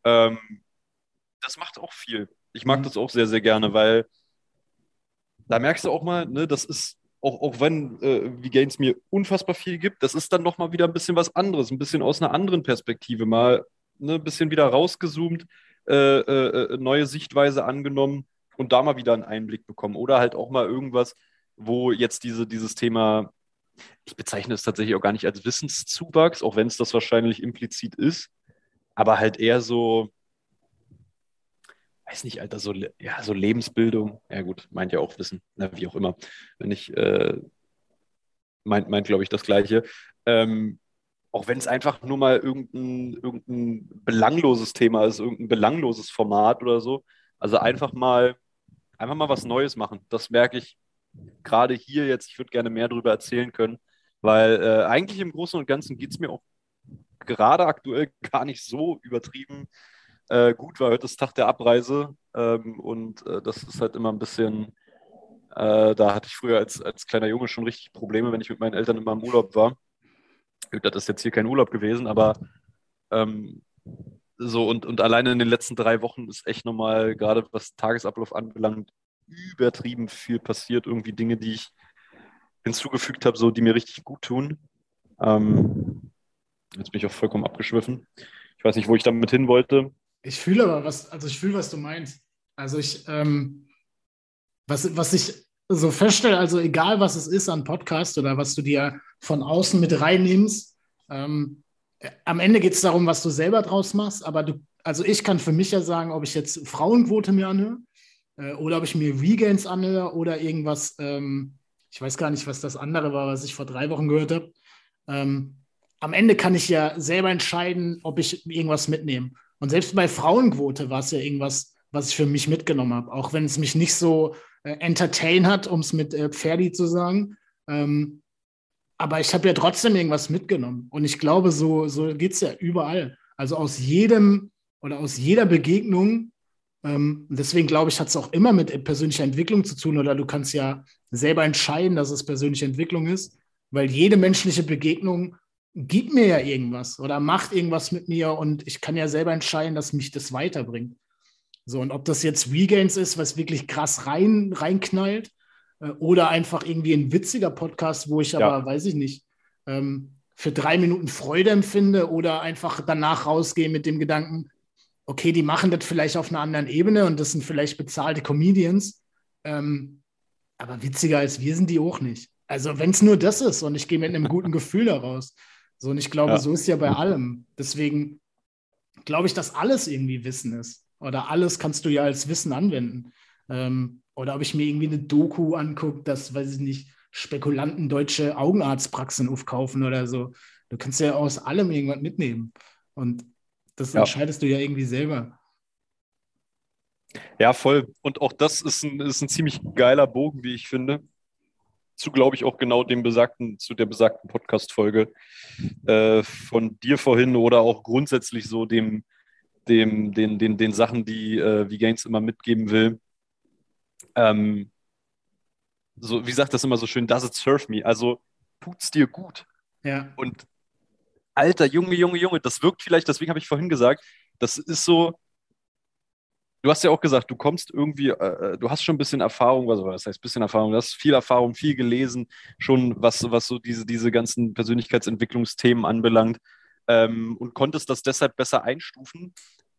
Das macht auch viel. Ich mag das auch sehr, sehr gerne, weil da merkst du auch mal, ne, das ist, auch wenn V-Gains mir unfassbar viel gibt, das ist dann nochmal wieder ein bisschen was anderes, ein bisschen aus einer anderen Perspektive, mal ne, ein bisschen wieder rausgezoomt, neue Sichtweise angenommen und da mal wieder einen Einblick bekommen. Oder halt auch mal irgendwas, wo jetzt dieses Thema, ich bezeichne es tatsächlich auch gar nicht als Wissenszuwachs, auch wenn es das wahrscheinlich implizit ist, aber halt eher so, weiß nicht, Alter, so Lebensbildung. Ja gut, meint ja auch Wissen, na, wie auch immer. Wenn ich, meint glaube ich, das Gleiche. Auch wenn es einfach nur mal irgendein belangloses Thema ist, irgendein belangloses Format oder so. Also einfach mal was Neues machen. Das merke ich gerade hier jetzt. Ich würde gerne mehr darüber erzählen können, weil eigentlich im Großen und Ganzen geht es mir auch gerade aktuell gar nicht so übertrieben gut, weil heute ist Tag der Abreise und das ist halt immer ein bisschen, da hatte ich früher als kleiner Junge schon richtig Probleme, wenn ich mit meinen Eltern immer im Urlaub war. Das ist jetzt hier kein Urlaub gewesen, aber so und alleine in den letzten 3 Wochen ist echt nochmal, gerade was Tagesablauf anbelangt, übertrieben viel passiert. Irgendwie Dinge, die ich hinzugefügt habe, so die mir richtig gut tun. Jetzt bin ich auch vollkommen abgeschwiffen. Ich weiß nicht, wo ich damit hin wollte. Ich fühle aber was du meinst. Also was ich so feststelle, also egal was es ist an Podcast oder was du dir von außen mit reinnimmst, am Ende geht es darum, was du selber draus machst, aber also ich kann für mich ja sagen, ob ich jetzt Frauenquote mir anhöre, oder ob ich mir Vegans anhöre oder irgendwas, ich weiß gar nicht, was das andere war, was ich vor 3 Wochen gehört habe. Am Ende kann ich ja selber entscheiden, ob ich irgendwas mitnehme. Und selbst bei Frauenquote war es ja irgendwas, was ich für mich mitgenommen habe, auch wenn es mich nicht so entertain hat, um es mit Ferdi zu sagen. Aber ich habe ja trotzdem irgendwas mitgenommen. Und ich glaube, so geht es ja überall. Also aus jedem oder aus jeder Begegnung, deswegen glaube ich, hat es auch immer mit persönlicher Entwicklung zu tun. Oder du kannst ja selber entscheiden, dass es persönliche Entwicklung ist, weil jede menschliche Begegnung gibt mir ja irgendwas oder macht irgendwas mit mir und ich kann ja selber entscheiden, dass mich das weiterbringt. So, und ob das jetzt Regains ist, was wirklich krass reinknallt, oder einfach irgendwie ein witziger Podcast, wo ich aber, weiß ich nicht, für 3 Minuten Freude empfinde oder einfach danach rausgehe mit dem Gedanken, okay, die machen das vielleicht auf einer anderen Ebene und das sind vielleicht bezahlte Comedians, aber witziger als wir sind die auch nicht. Also wenn es nur das ist und ich gehe mit einem guten Gefühl daraus. So, und ich glaube, so ist ja bei allem. Deswegen glaube ich, dass alles irgendwie Wissen ist. Oder alles kannst du ja als Wissen anwenden. Oder ob ich mir irgendwie eine Doku angucke, dass, weiß ich nicht, Spekulanten deutsche Augenarztpraxen aufkaufen oder so. Du kannst ja aus allem irgendwas mitnehmen. Und das entscheidest du ja irgendwie selber. Ja, voll. Und auch das ist ein ziemlich geiler Bogen, wie ich finde. Zu, glaube ich, auch genau zu der besagten Podcast-Folge von dir vorhin oder auch grundsätzlich so den Sachen, die Gaines immer mitgeben will. So, wie sagt das immer so schön, does it serve me? Also tut's dir gut. Ja. Und Alter, Junge, das wirkt vielleicht, deswegen habe ich vorhin gesagt, das ist so, du hast ja auch gesagt, du kommst irgendwie, du hast schon ein bisschen Erfahrung, also was heißt ein bisschen Erfahrung, du hast viel Erfahrung, viel gelesen, schon was so diese ganzen Persönlichkeitsentwicklungsthemen anbelangt, und konntest das deshalb besser einstufen.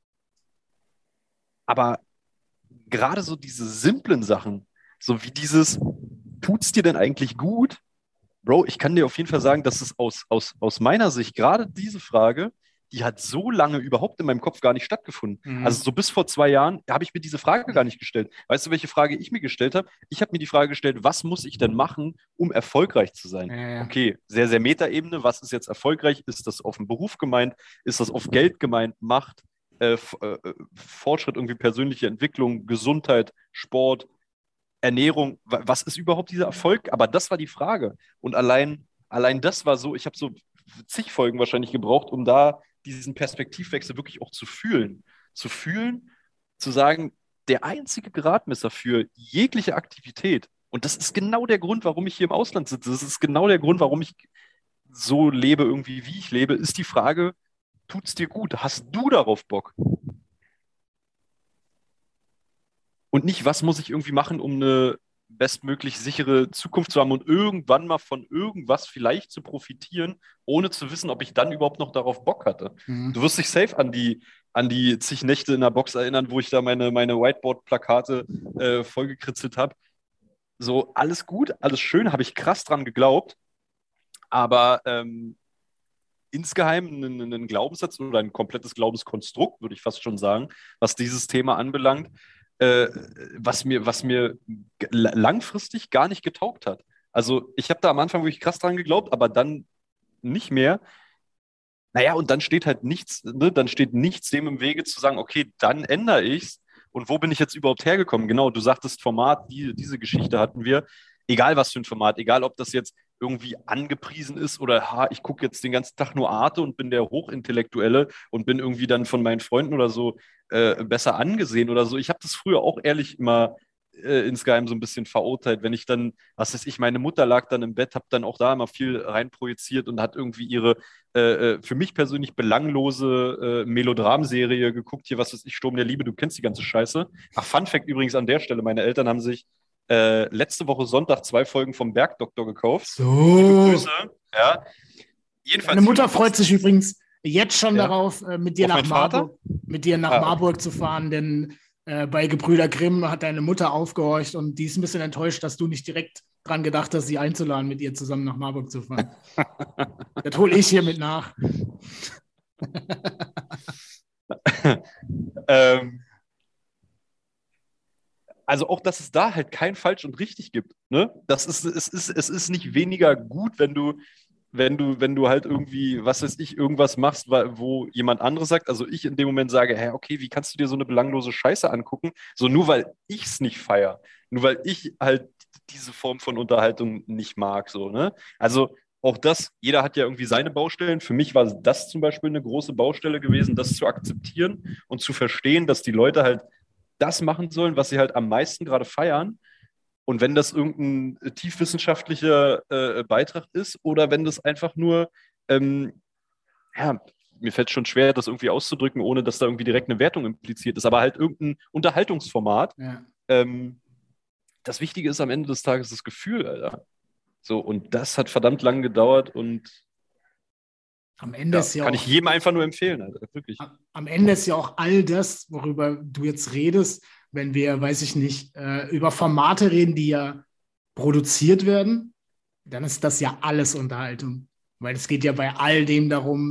Aber gerade so diese simplen Sachen, so wie dieses, tut's dir denn eigentlich gut? Bro, ich kann dir auf jeden Fall sagen, dass es aus meiner Sicht gerade diese Frage, die hat so lange überhaupt in meinem Kopf gar nicht stattgefunden. Also so bis vor 2 Jahren habe ich mir diese Frage gar nicht gestellt. Weißt du, welche Frage ich mir gestellt habe? Ich habe mir die Frage gestellt, was muss ich denn machen, um erfolgreich zu sein? Ja. Okay, sehr, sehr Metaebene. Was ist jetzt erfolgreich? Ist das auf den Beruf gemeint? Ist das auf Geld gemeint? Macht, Fortschritt, irgendwie persönliche Entwicklung, Gesundheit, Sport, Ernährung, was ist überhaupt dieser Erfolg? Aber das war die Frage. Und allein das war so, ich habe so zig Folgen wahrscheinlich gebraucht, um da diesen Perspektivwechsel wirklich auch zu fühlen. Zu fühlen, zu sagen, der einzige Gradmesser für jegliche Aktivität, und das ist genau der Grund, warum ich hier im Ausland sitze, das ist genau der Grund, warum ich so lebe, irgendwie wie ich lebe, ist die Frage, tut's dir gut? Hast du darauf Bock? Und nicht, was muss ich irgendwie machen, um eine bestmöglich sichere Zukunft zu haben und irgendwann mal von irgendwas vielleicht zu profitieren, ohne zu wissen, ob ich dann überhaupt noch darauf Bock hatte. Du wirst dich safe an die zig Nächte in der Box erinnern, wo ich da meine Whiteboard-Plakate vollgekritzelt habe. So, alles gut, alles schön, habe ich krass dran geglaubt, aber insgeheim ein Glaubenssatz oder ein komplettes Glaubenskonstrukt, würde ich fast schon sagen, was dieses Thema anbelangt, äh, was mir langfristig gar nicht getaugt hat. Also ich habe da am Anfang wirklich krass dran geglaubt, aber dann nicht mehr. Naja, und dann steht halt nichts, ne? Dann steht nichts dem im Wege zu sagen, okay, dann ändere ich's. Und wo bin ich jetzt überhaupt hergekommen? Genau, du sagtest Format, diese Geschichte hatten wir. Egal was für ein Format, egal ob das jetzt irgendwie angepriesen ist oder ich gucke jetzt den ganzen Tag nur Arte und bin der Hochintellektuelle und bin irgendwie dann von meinen Freunden oder so besser angesehen oder so. Ich habe das früher auch ehrlich immer insgeheim so ein bisschen verurteilt, wenn ich dann, was weiß ich, meine Mutter lag dann im Bett, habe dann auch da immer viel reinprojiziert und hat irgendwie ihre für mich persönlich belanglose Melodramserie geguckt, hier, was weiß ich, Sturm der Liebe, du kennst die ganze Scheiße. Ach, Fun Fact übrigens an der Stelle, meine Eltern haben sich letzte Woche Sonntag 2 Folgen vom Bergdoktor gekauft. Liebe So. Grüße. Ja. Jedenfalls, Meine Mutter freut sich übrigens jetzt schon darauf, mit dir Auf nach meinen Vater? Marburg, Marburg zu fahren, denn bei Gebrüder Grimm hat deine Mutter aufgehorcht und die ist ein bisschen enttäuscht, dass du nicht direkt dran gedacht hast, sie einzuladen, mit ihr zusammen nach Marburg zu fahren. Das hole ich hiermit nach. ähm, also auch, dass es da halt kein falsch und richtig gibt. Ne? Es ist nicht weniger gut, wenn du halt irgendwie, was weiß ich, irgendwas machst, wo jemand anderes sagt, also ich in dem Moment sage, hey, okay, wie kannst du dir so eine belanglose Scheiße angucken? So nur weil ich es nicht feiere, nur weil ich halt diese Form von Unterhaltung nicht mag, so, ne? Also auch das, jeder hat ja irgendwie seine Baustellen. Für mich war das zum Beispiel eine große Baustelle gewesen, das zu akzeptieren und zu verstehen, dass die Leute halt das machen sollen, was sie halt am meisten gerade feiern. Und wenn das irgendein tiefwissenschaftlicher Beitrag ist oder wenn das einfach nur, ja, mir fällt es schon schwer, das irgendwie auszudrücken, ohne dass da irgendwie direkt eine Wertung impliziert ist, aber halt irgendein Unterhaltungsformat. Ja. Das Wichtige ist am Ende des Tages das Gefühl, Alter. So, und das hat verdammt lang gedauert und Am Ende ist ja kann auch, ich jedem einfach nur empfehlen, Alter. Wirklich. am Ende ist ja auch all das, worüber du jetzt redest, wenn wir, weiß ich nicht, über Formate reden, die ja produziert werden, dann ist das ja alles Unterhaltung. Weil es geht ja bei all dem darum,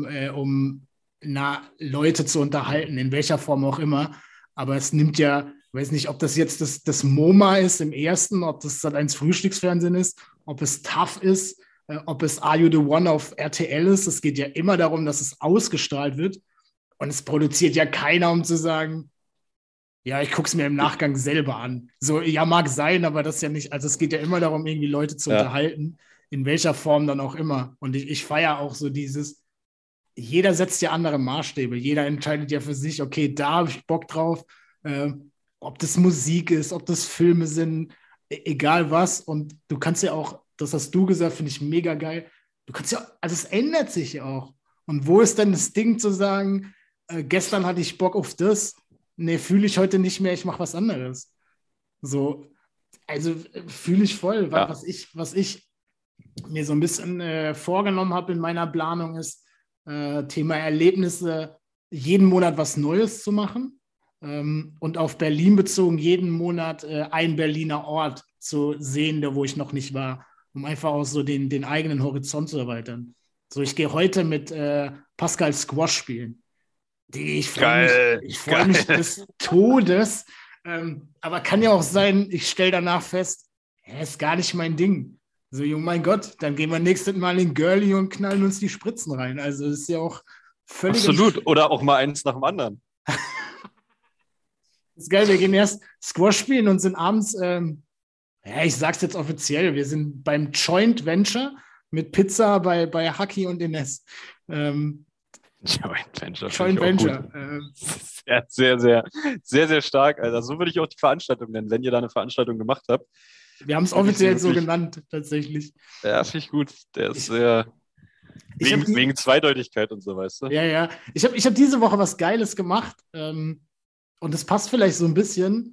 Leute zu unterhalten, in welcher Form auch immer. Aber es nimmt ja, weiß nicht, ob das jetzt das MoMA ist im ersten, ob das Sat.1 Frühstücksfernsehen ist, ob es TAF ist, ob es Are You the One auf RTL ist. Es geht ja immer darum, dass es ausgestrahlt wird. Und es produziert ja keiner, um zu sagen, ja, ich gucke es mir im Nachgang selber an. So, ja, mag sein, aber das ist ja nicht, also es geht ja immer darum, irgendwie Leute zu unterhalten, in welcher Form dann auch immer. Und ich feiere auch so dieses, jeder setzt ja andere Maßstäbe. Jeder entscheidet ja für sich, okay, da habe ich Bock drauf. Ob das Musik ist, ob das Filme sind, egal was. Und du kannst ja auch, das hast du gesagt, finde ich mega geil. Du kannst ja, also es ändert sich ja auch. Und wo ist denn das Ding zu sagen, gestern hatte ich Bock auf das, nee, fühle ich heute nicht mehr, ich mache was anderes. So, also fühle ich voll. Ja. Was ich mir so ein bisschen vorgenommen habe in meiner Planung ist, Thema Erlebnisse, jeden Monat was Neues zu machen und auf Berlin bezogen jeden Monat einen Berliner Ort zu sehen, wo ich noch nicht war, um einfach auch so den eigenen Horizont zu erweitern. So, ich gehe heute mit Pascal Squash spielen. Ich freue mich des Todes. Aber kann ja auch sein, ich stelle danach fest, ist gar nicht mein Ding. So, oh mein Gott, dann gehen wir nächstes Mal in Girlie und knallen uns die Spritzen rein. Also das ist ja auch völlig... Absolut, oder auch mal eins nach dem anderen. Das ist geil, wir gehen erst Squash spielen und sind abends, ich sag's jetzt offiziell, wir sind beim Joint Venture mit Pizza bei Haki und Ines. Joint Venture. Joint Venture. Sehr, sehr, sehr, sehr, sehr stark, Alter. So würde ich auch die Veranstaltung nennen, wenn ihr da eine Veranstaltung gemacht habt. Wir haben es offiziell so genannt, tatsächlich. Ja, finde ich gut. Der ist sehr... Wegen Zweideutigkeit und so, weißt du? Ja, ja. Ich hab diese Woche was Geiles gemacht. Und das passt vielleicht so ein bisschen.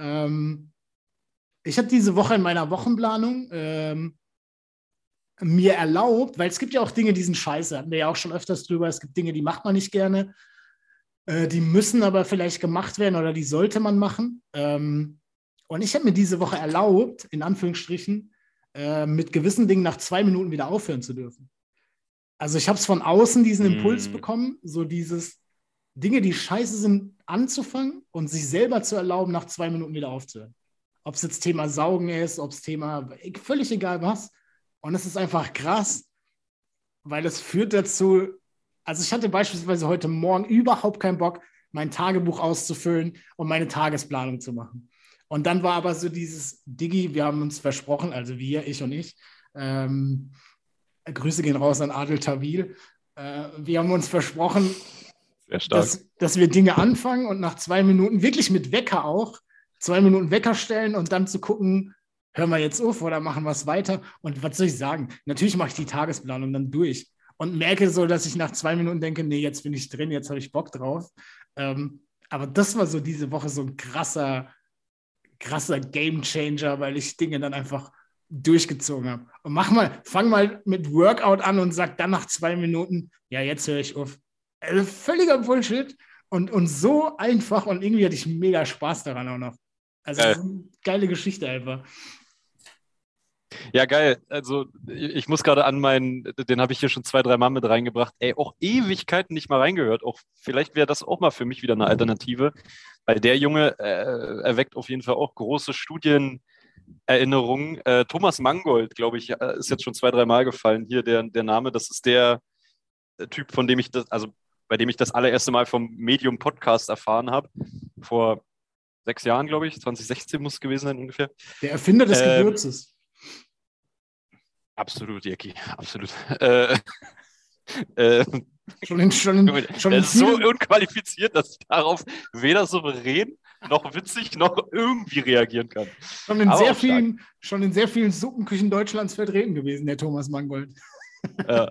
Ich habe diese Woche in meiner Wochenplanung mir erlaubt, weil es gibt ja auch Dinge, die sind scheiße, hatten wir ja auch schon öfters drüber, es gibt Dinge, die macht man nicht gerne, die müssen aber vielleicht gemacht werden oder die sollte man machen. Und ich habe mir diese Woche erlaubt, in Anführungsstrichen, mit gewissen Dingen nach 2 Minuten wieder aufhören zu dürfen. Also ich habe es von außen diesen Impuls bekommen, so dieses Dinge, die scheiße sind, anzufangen und sich selber zu erlauben, nach 2 Minuten wieder aufzuhören. Ob es jetzt Thema Saugen ist, ob es Thema, völlig egal was. Und es ist einfach krass, weil es führt dazu, also ich hatte beispielsweise heute Morgen überhaupt keinen Bock, mein Tagebuch auszufüllen und meine Tagesplanung zu machen. Und dann war aber so dieses, Diggi, wir haben uns versprochen, also wir, ich und ich, Grüße gehen raus an Adel Tawil, wir haben uns versprochen, dass wir Dinge anfangen und nach 2 Minuten, wirklich mit Wecker auch, 2 Minuten Wecker stellen und dann zu gucken, hören wir jetzt auf oder machen wir es weiter? Und was soll ich sagen? Natürlich mache ich die Tagesplanung dann durch und merke so, dass ich nach 2 Minuten denke, nee, jetzt bin ich drin, jetzt habe ich Bock drauf. Aber das war so diese Woche so ein krasser Gamechanger, weil ich Dinge dann einfach durchgezogen habe. Und fang mal mit Workout an und sag dann nach 2 Minuten, ja, jetzt höre ich auf. Also völliger Bullshit und so einfach und irgendwie hatte ich mega Spaß daran auch noch. Also das ist eine geile Geschichte einfach. Ja, geil. Also ich muss gerade an den habe ich hier schon 2, 3 Mal mit reingebracht. Ey, auch Ewigkeiten nicht mal reingehört. Auch vielleicht wäre das auch mal für mich wieder eine Alternative. Weil der Junge erweckt auf jeden Fall auch große Studienerinnerungen. Thomas Mangold, glaube ich, ist jetzt schon 2, 3 Mal gefallen. Hier der Name, das ist der Typ, von dem ich das, also bei dem ich das allererste Mal vom Medium Podcast erfahren habe. Vor 6 Jahren, glaube ich. 2016 muss es gewesen sein ungefähr. Der Erfinder des Gewürzes. Absolut, Jackie, absolut. Schon in ist so unqualifiziert, dass ich darauf weder souverän noch witzig noch irgendwie reagieren kann. Schon in sehr vielen Suppenküchen Deutschlands vertreten gewesen, der Thomas Mangold. Ja.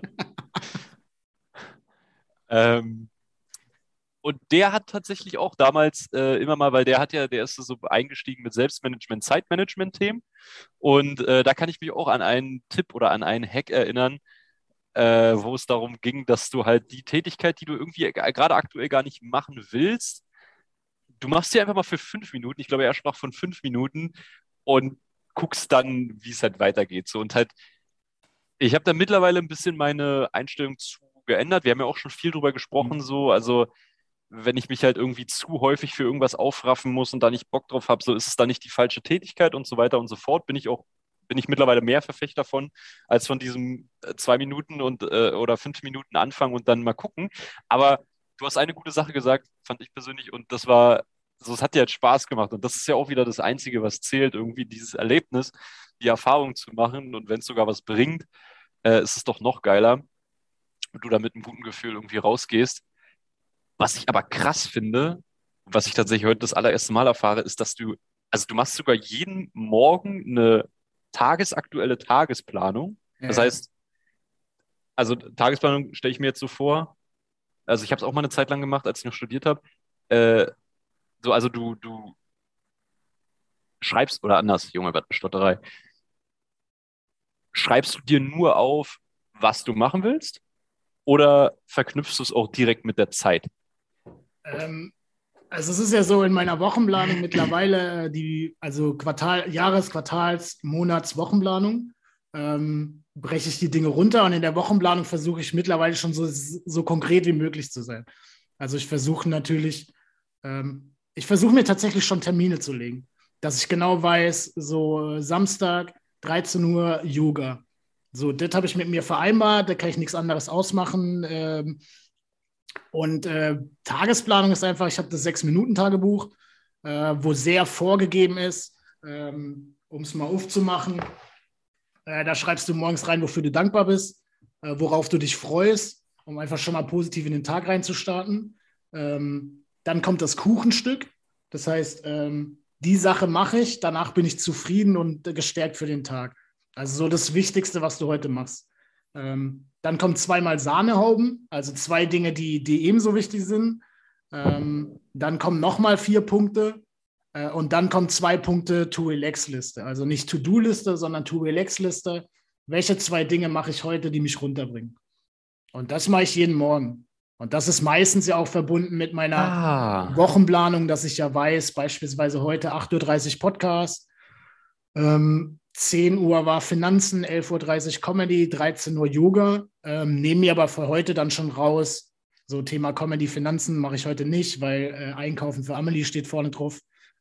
Und der hat tatsächlich auch damals immer mal, weil der ist so eingestiegen mit Selbstmanagement, Zeitmanagement-Themen. Und da kann ich mich auch an einen Tipp oder an einen Hack erinnern, wo es darum ging, dass du halt die Tätigkeit, die du irgendwie gerade aktuell gar nicht machen willst, du machst sie einfach mal für 5 Minuten. Ich glaube, er sprach von 5 Minuten und guckst dann, wie es halt weitergeht. So, und halt, ich habe da mittlerweile ein bisschen meine Einstellung zu geändert. Wir haben ja auch schon viel drüber gesprochen, so, also wenn ich mich halt irgendwie zu häufig für irgendwas aufraffen muss und da nicht Bock drauf habe, so ist es dann nicht die falsche Tätigkeit und so weiter und so fort, bin ich mittlerweile mehr Verfechter von, als von diesem 2 Minuten oder 5 Minuten anfangen und dann mal gucken. Aber du hast eine gute Sache gesagt, fand ich persönlich, und das war, so, es hat dir halt Spaß gemacht. Und das ist ja auch wieder das Einzige, was zählt, irgendwie dieses Erlebnis, die Erfahrung zu machen. Und wenn es sogar was bringt, ist es doch noch geiler, und du da mit einem guten Gefühl irgendwie rausgehst. Was ich aber krass finde, was ich tatsächlich heute das allererste Mal erfahre, ist, dass du machst sogar jeden Morgen eine tagesaktuelle Tagesplanung. Das heißt, also Tagesplanung stelle ich mir jetzt so vor, also ich habe es auch mal eine Zeit lang gemacht, als ich noch studiert habe. Also du schreibst, oder anders, Junge, Stotterei, schreibst du dir nur auf, was du machen willst, oder verknüpfst du es auch direkt mit der Zeit? Also es ist ja so in meiner Wochenplanung mittlerweile Jahres-, Quartals-, Monats-, Wochenplanung breche ich die Dinge runter, und in der Wochenplanung versuche ich mittlerweile schon so konkret wie möglich zu sein. Also ich versuche mir tatsächlich schon Termine zu legen, dass ich genau weiß, so Samstag, 13 Uhr Yoga. So, das habe ich mit mir vereinbart, da kann ich nichts anderes ausmachen. Und Tagesplanung ist einfach, ich habe das 6-Minuten-Tagebuch, wo sehr vorgegeben ist, um es mal aufzumachen. Da schreibst du morgens rein, wofür du dankbar bist, worauf du dich freust, um einfach schon mal positiv in den Tag reinzustarten. Dann kommt das Kuchenstück. Das heißt, die Sache mache ich, danach bin ich zufrieden und gestärkt für den Tag. Also so das Wichtigste, was du heute machst. Dann kommt 2-mal Sahnehauben, also 2 Dinge, die ebenso wichtig sind. Dann kommen nochmal 4 Punkte. Und dann kommen 2 Punkte To-Relax-Liste. Also nicht To-Do-Liste, sondern To-Relax-Liste. Welche 2 Dinge mache ich heute, die mich runterbringen? Und das mache ich jeden Morgen. Und das ist meistens ja auch verbunden mit meiner Wochenplanung, dass ich ja weiß, beispielsweise heute 8:30 Uhr Podcast, 10 Uhr war Finanzen, 11:30 Uhr Comedy, 13 Uhr Yoga. Nehme mir aber für heute dann schon raus, so Thema Comedy, Finanzen mache ich heute nicht, weil Einkaufen für Amelie steht vorne drauf.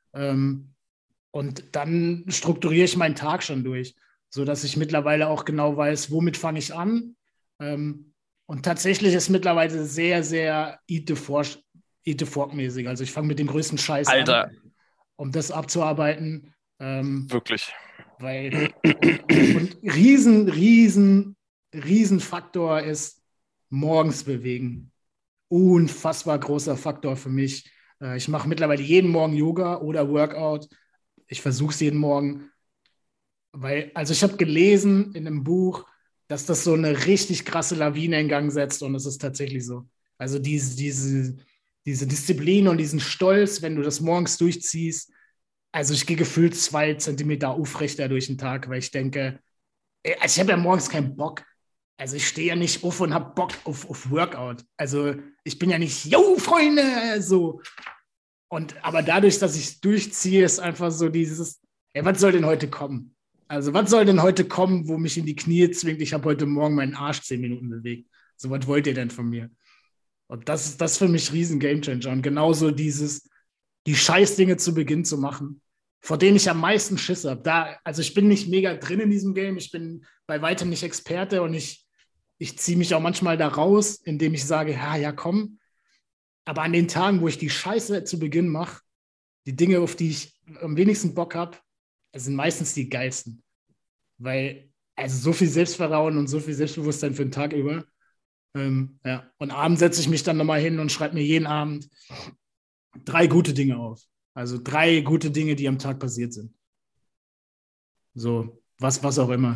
Und dann strukturiere ich meinen Tag schon durch, sodass ich mittlerweile auch genau weiß, womit fange ich an. Und tatsächlich ist mittlerweile sehr, sehr Eat the Fork-mäßig. Also ich fange mit dem größten Scheiß Alter, an, um das abzuarbeiten. wirklich. Und riesen Faktor ist morgens bewegen. Unfassbar großer Faktor für mich. Ich mache mittlerweile jeden Morgen Yoga oder Workout. Ich versuche es jeden Morgen. Also ich habe gelesen in einem Buch, dass das so eine richtig krasse Lawine in Gang setzt, und es ist tatsächlich so. Also diese Disziplin und diesen Stolz, wenn du das morgens durchziehst. Also ich gehe gefühlt 2 Zentimeter aufrechter durch den Tag, weil ich denke, also ich habe ja morgens keinen Bock. Also ich stehe ja nicht auf und habe Bock auf Workout. Also ich bin ja nicht, yo, Freunde, so. Aber dadurch, dass ich es durchziehe, ist einfach so dieses, was soll denn heute kommen? Also was soll denn heute kommen, wo mich in die Knie zwingt? Ich habe heute Morgen meinen Arsch 10 Minuten bewegt. So, was wollt ihr denn von mir? Und das ist für mich riesen Gamechanger. Und genauso dieses, die Scheißdinge zu Beginn zu machen, vor denen ich am meisten Schiss habe. Also ich bin nicht mega drin in diesem Game, ich bin bei weitem nicht Experte und ich ziehe mich auch manchmal da raus, indem ich sage, ja, komm. Aber an den Tagen, wo ich die Scheiße zu Beginn mache, die Dinge, auf die ich am wenigsten Bock habe, sind meistens die geilsten. Weil, also so viel Selbstvertrauen und so viel Selbstbewusstsein für den Tag über. Ja. Und abends setze ich mich dann nochmal hin und schreibe mir jeden Abend 3 gute Dinge auf. Also 3 gute Dinge, die am Tag passiert sind. So, was auch immer.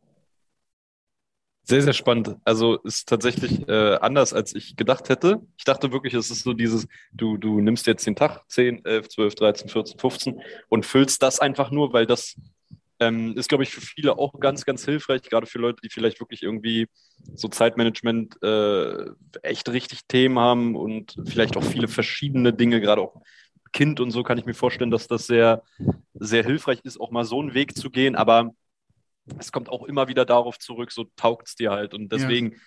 Sehr, sehr spannend. Also ist tatsächlich anders, als ich gedacht hätte. Ich dachte wirklich, es ist so dieses, du nimmst jetzt den Tag 10, 11, 12, 13, 14, 15 und füllst das einfach nur, weil das ist, glaube ich, für viele auch ganz, ganz hilfreich, gerade für Leute, die vielleicht wirklich irgendwie so Zeitmanagement echt richtig Themen haben und vielleicht auch viele verschiedene Dinge, gerade auch Kind und so, kann ich mir vorstellen, dass das sehr, sehr hilfreich ist, auch mal so einen Weg zu gehen. Aber es kommt auch immer wieder darauf zurück, so taugt es dir halt. Und deswegen,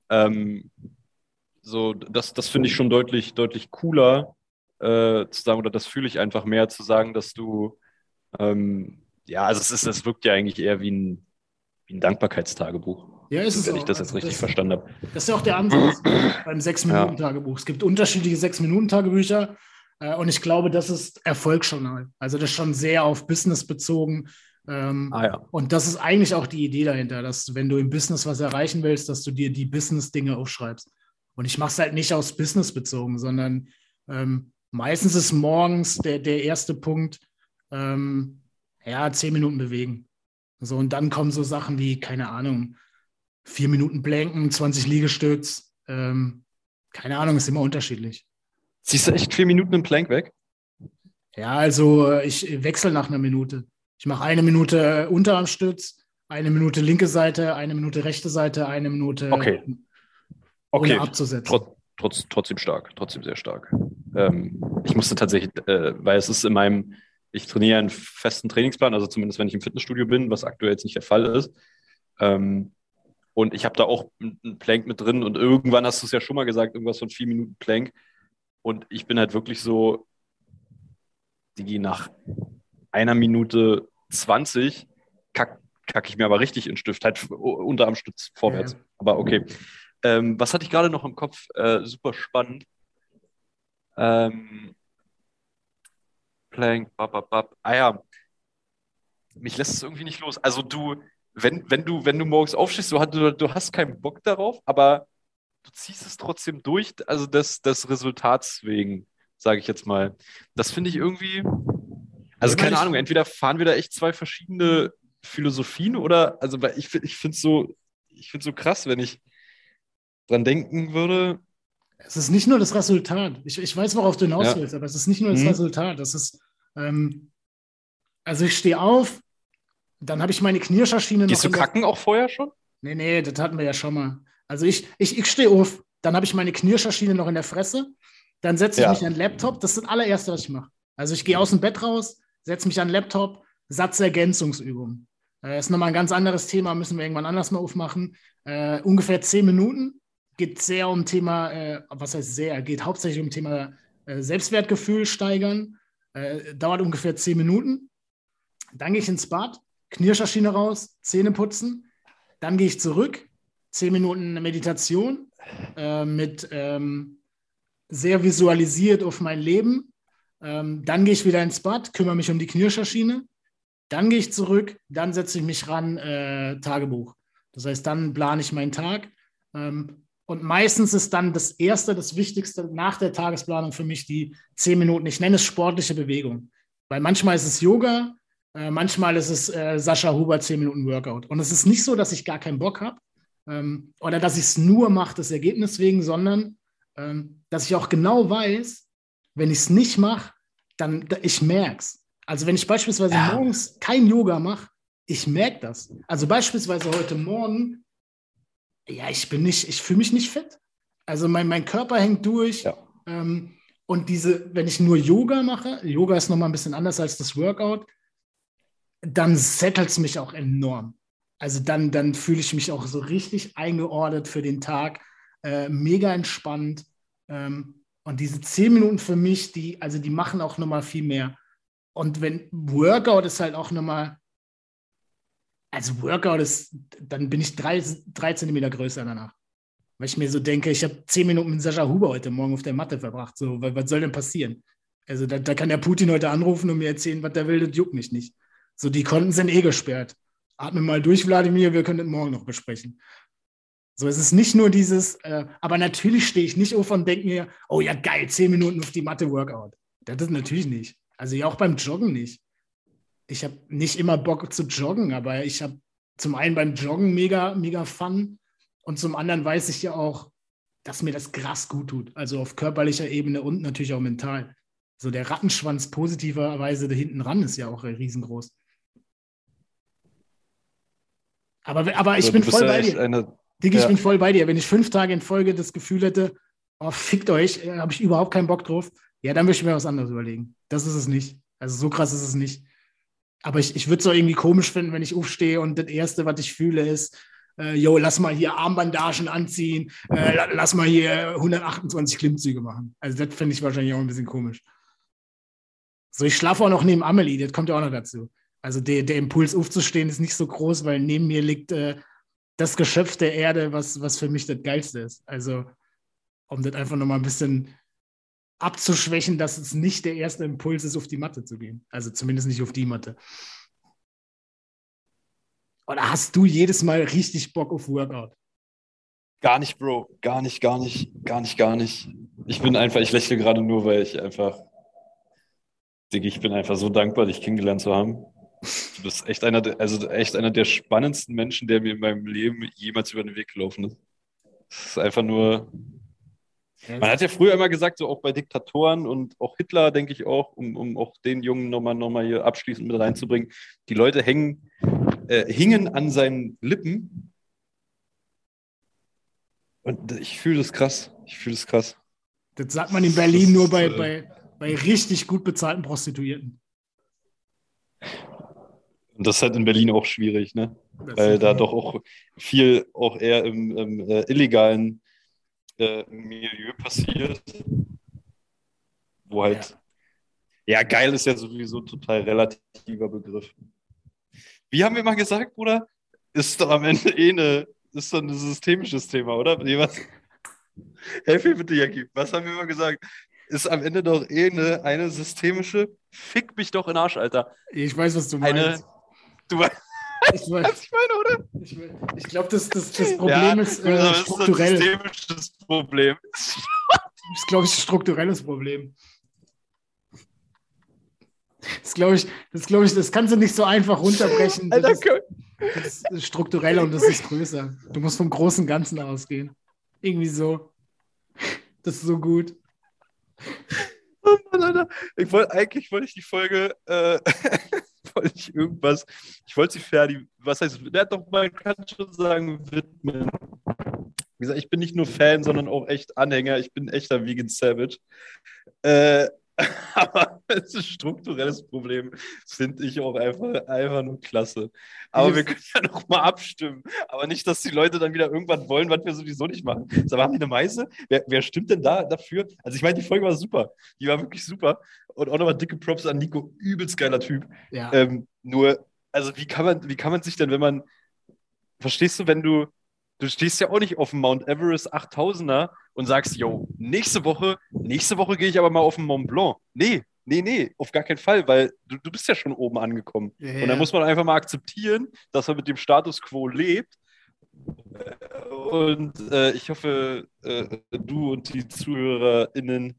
so, das finde ich schon deutlich, deutlich cooler zu sagen, oder das fühle ich einfach mehr, zu sagen, dass du, also es wirkt ja eigentlich eher wie ein Dankbarkeitstagebuch. Ja, ist es Wenn auch. ich das jetzt richtig verstanden habe. Das ist ja auch der Ansatz beim 6-Minuten-Tagebuch. Es gibt unterschiedliche 6-Minuten-Tagebücher und ich glaube, das ist Erfolgsjournal. Also das ist schon sehr auf Business bezogen. Und das ist eigentlich auch die Idee dahinter, dass wenn du im Business was erreichen willst, dass du dir die Business-Dinge aufschreibst. Und ich mache es halt nicht aus Business bezogen, sondern meistens ist morgens der erste Punkt, 10 Minuten bewegen. So, und dann kommen so Sachen wie, keine Ahnung, 4 Minuten Planken, 20 Liegestütz. Keine Ahnung, ist immer unterschiedlich. Ziehst du echt 4 Minuten im Plank weg? Ja, also ich wechsle nach einer Minute. Ich mache 1 Minute Unterarmstütz, 1 Minute linke Seite, 1 Minute rechte Seite, 1 Minute ohne abzusetzen. Trotzdem stark, trotzdem sehr stark. Ich musste tatsächlich, weil es ist ich trainiere einen festen Trainingsplan, also zumindest wenn ich im Fitnessstudio bin, was aktuell jetzt nicht der Fall ist. Und ich habe da auch einen Plank mit drin und irgendwann hast du es ja schon mal gesagt, irgendwas von 4 Minuten Plank. Und ich bin halt wirklich so, die nach 1 Minute 20 kack ich mir aber richtig in den Stift, halt Unterarmstütz vorwärts. Ja. Aber okay. Was hatte ich gerade noch im Kopf? Super spannend. Plank, mich lässt es irgendwie nicht los. Also wenn du morgens aufstehst, du hast keinen Bock darauf, aber du ziehst es trotzdem durch, also des Resultats wegen, sage ich jetzt mal. Das finde ich irgendwie, also keine Ahnung, entweder fahren wir da echt 2 verschiedene Philosophien oder, also weil ich finde es so krass, wenn ich dran denken würde. Es ist nicht nur das Resultat. Ich weiß, worauf du hinaus willst, aber es ist nicht nur das Resultat. Das ist, also ich stehe auf, dann habe ich meine Knirscherschiene noch. Gehst du kacken auch vorher schon? Nee, das hatten wir ja schon mal. Also ich stehe auf, dann habe ich meine Knirscherschiene noch in der Fresse, dann setze ich mich an den Laptop, das ist das allererste, was ich mache. Also ich gehe aus dem Bett raus, setze mich an den Laptop, Satzergänzungsübung. Das ist nochmal ein ganz anderes Thema, müssen wir irgendwann anders mal aufmachen. Ungefähr 10 Minuten, geht sehr um Thema, geht hauptsächlich um Thema Selbstwertgefühl steigern, dauert ungefähr 10 Minuten. Dann gehe ich ins Bad, Knirscherschiene raus, Zähne putzen, dann gehe ich zurück, 10 Minuten Meditation mit sehr visualisiert auf mein Leben. Dann gehe ich wieder ins Bad, kümmere mich um die Knirscherschiene. Dann gehe ich zurück, dann setze ich mich ran, Tagebuch. Das heißt, dann plane ich meinen Tag. Und meistens ist dann das Erste, das Wichtigste nach der Tagesplanung für mich die 10 Minuten. Ich nenne es sportliche Bewegung. Weil manchmal ist es Yoga, manchmal ist es Sascha Huber 10 Minuten Workout. Und es ist nicht so, dass ich gar keinen Bock habe oder dass ich es nur mache, das Ergebnis wegen, sondern dass ich auch genau weiß, wenn ich es nicht mache, dann ich merke es. Also wenn ich beispielsweise morgens kein Yoga mache, ich merke das. Also beispielsweise heute Morgen, ich fühle mich nicht fit. Also mein Körper hängt durch. Ja. Und wenn ich nur Yoga mache, Yoga ist nochmal ein bisschen anders als das Workout, dann settelt es mich auch enorm. Also dann fühle ich mich auch so richtig eingeordnet für den Tag, mega entspannt. Und diese 10 Minuten für mich, die machen auch nochmal viel mehr. Und wenn Workout ist halt auch nochmal, also Workout ist, dann bin ich 3 Zentimeter größer danach. Weil ich mir so denke, ich habe 10 Minuten mit Sascha Huber heute Morgen auf der Matte verbracht. So, was soll denn passieren? Also da kann der Putin heute anrufen und mir erzählen, was der will, das juckt mich nicht. So, die Konten sind gesperrt. Atme mal durch, Wladimir, wir können das morgen noch besprechen. So, es ist nicht nur dieses, aber natürlich stehe ich nicht auf und denke mir, oh ja, geil, 10 Minuten auf die Matte Workout. Das ist natürlich nicht. Also ja, auch beim Joggen nicht. Ich habe nicht immer Bock zu joggen, aber ich habe zum einen beim Joggen mega, mega Fun und zum anderen weiß ich ja auch, dass mir das krass gut tut. Also auf körperlicher Ebene und natürlich auch mental. So der Rattenschwanz positiverweise da hinten ran ist ja auch riesengroß. Aber ich bin voll bei dir. Digga, ich bin voll bei dir. Wenn ich 5 Tage in Folge das Gefühl hätte, oh, fickt euch, habe ich überhaupt keinen Bock drauf, ja, dann würde ich mir was anderes überlegen. Das ist es nicht. Also so krass ist es nicht. Aber ich würde es auch irgendwie komisch finden, wenn ich aufstehe und das Erste, was ich fühle, ist, lass mal hier Armbandagen anziehen, lass mal hier 128 Klimmzüge machen. Also das finde ich wahrscheinlich auch ein bisschen komisch. So, ich schlafe auch noch neben Amelie, das kommt ja auch noch dazu. Also der Impuls aufzustehen ist nicht so groß, weil neben mir liegt das Geschöpf der Erde, was für mich das Geilste ist. Also um das einfach nochmal ein bisschen abzuschwächen, dass es nicht der erste Impuls ist, auf die Matte zu gehen. Also zumindest nicht auf die Matte. Oder hast du jedes Mal richtig Bock auf Workout? Gar nicht, Bro. Gar nicht. Ich lächle gerade nur, weil Digga, ich bin einfach so dankbar, dich kennengelernt zu haben. Du bist echt echt einer der spannendsten Menschen, der mir in meinem Leben jemals über den Weg gelaufen ist. Es ist einfach nur. Man hat ja früher immer gesagt, so auch bei Diktatoren und auch Hitler, denke ich auch, um auch den Jungen nochmal hier abschließend mit reinzubringen. Die Leute hingen an seinen Lippen. Und ich fühle das krass. Das sagt man in Berlin nur bei richtig gut bezahlten Prostituierten. Und das ist halt in Berlin auch schwierig, ne? Weil da doch auch viel auch eher im illegalen Milieu passiert. Wo halt, ja, geil ist ja sowieso ein total relativer Begriff. Wie haben wir mal gesagt, Bruder? Ist doch am Ende ist doch ein systemisches Thema, oder? Was? Helf mir bitte, Jackie. Was haben wir mal gesagt? Ist am Ende doch eine systemische. Fick mich doch in den Arsch, Alter. Ich weiß, was du meinst. Du weißt, was ich meine, oder? Ich glaube, das Problem ist strukturell. Das ist ein systemisches Problem. Das ist, glaube ich, ein strukturelles Problem. Das kannst du nicht so einfach runterbrechen. Das ist struktureller und das ist größer. Du musst vom großen Ganzen ausgehen. Irgendwie so. Das ist so gut. Oh Mann, Alter. Eigentlich wollte ich die Folge, ich wollte sie fertig, was heißt, man kann schon sagen, widmen. Wie gesagt, ich bin nicht nur Fan, sondern auch echt Anhänger. Ich bin ein echter Vegan Savage. Aber das ist ein strukturelles Problem. Das finde ich auch einfach nur klasse. Aber wir können ja noch mal abstimmen. Aber nicht, dass die Leute dann wieder irgendwann wollen, was wir sowieso nicht machen. Sag mal, haben die eine Meise? Wer stimmt denn dafür? Also ich meine, die Folge war super. Die war wirklich super. Und auch nochmal dicke Props an Nico. Übelst geiler Typ. Ja. Nur, also wie kann man sich denn, wenn man, verstehst du, wenn du stehst ja auch nicht auf dem Mount Everest 8000er und sagst, yo, nächste Woche gehe ich aber mal auf den Mont Blanc. Nee, auf gar keinen Fall, weil du bist ja schon oben angekommen. Ja. Und dann muss man einfach mal akzeptieren, dass man mit dem Status quo lebt. Und ich hoffe, du und die ZuhörerInnen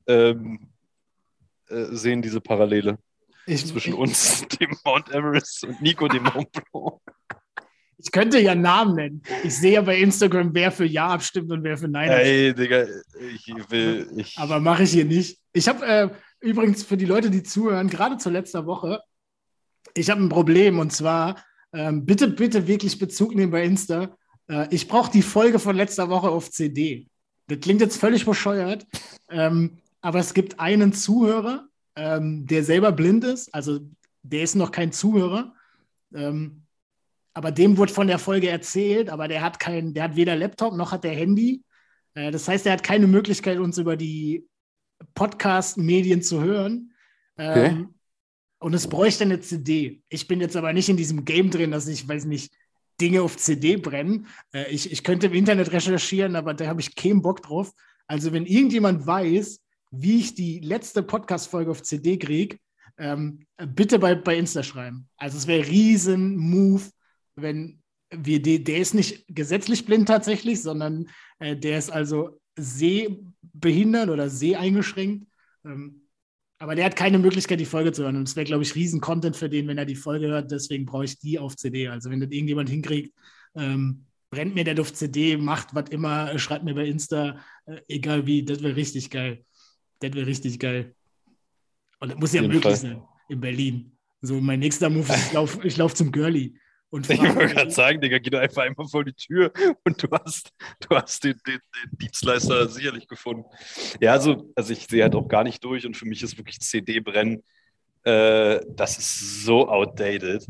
sehen diese Parallele zwischen uns, dem Mount Everest, und Nico, dem Mont Blanc. Ich könnte ja Namen nennen. Ich sehe ja bei Instagram, wer für Ja abstimmt und wer für Nein abstimmt. Ey, Digga, Aber mache ich hier nicht. Ich habe übrigens für die Leute, die zuhören, gerade zur letzten Woche, ich habe ein Problem und zwar, bitte wirklich Bezug nehmen bei Insta. Ich brauche die Folge von letzter Woche auf CD. Das klingt jetzt völlig bescheuert, aber es gibt einen Zuhörer, der selber blind ist, also der ist noch kein Zuhörer, aber dem wurde von der Folge erzählt, aber der hat weder Laptop noch hat der Handy. Das heißt, er hat keine Möglichkeit, uns über die Podcast-Medien zu hören. Okay. Und es bräuchte eine CD. Ich bin jetzt aber nicht in diesem Game drin, dass ich, weiß nicht, Dinge auf CD brennen. Ich könnte im Internet recherchieren, aber da habe ich keinen Bock drauf. Also wenn irgendjemand weiß, wie ich die letzte Podcast-Folge auf CD kriege, bitte bei Insta schreiben. Also es wäre riesen Move, wenn der ist nicht gesetzlich blind tatsächlich, sondern der ist also sehbehindert oder seheingeschränkt. Aber der hat keine Möglichkeit, die Folge zu hören. Und es wäre, glaube ich, riesen Content für den, wenn er die Folge hört. Deswegen brauche ich die auf CD. Also wenn das irgendjemand hinkriegt, brennt mir der auf CD, macht was immer, schreibt mir bei Insta, egal wie, das wäre richtig geil. Das wäre richtig geil. Und das muss ja möglich sein in Berlin. So, mein nächster Move ist, ich lauf zum Girlie. Und ich wollte gerade sagen, Digga, geh doch einfach einmal vor die Tür und du hast den Dienstleister sicherlich gefunden. Ja, also ich sehe halt auch gar nicht durch und für mich ist wirklich CD-Brennen, das ist so outdated.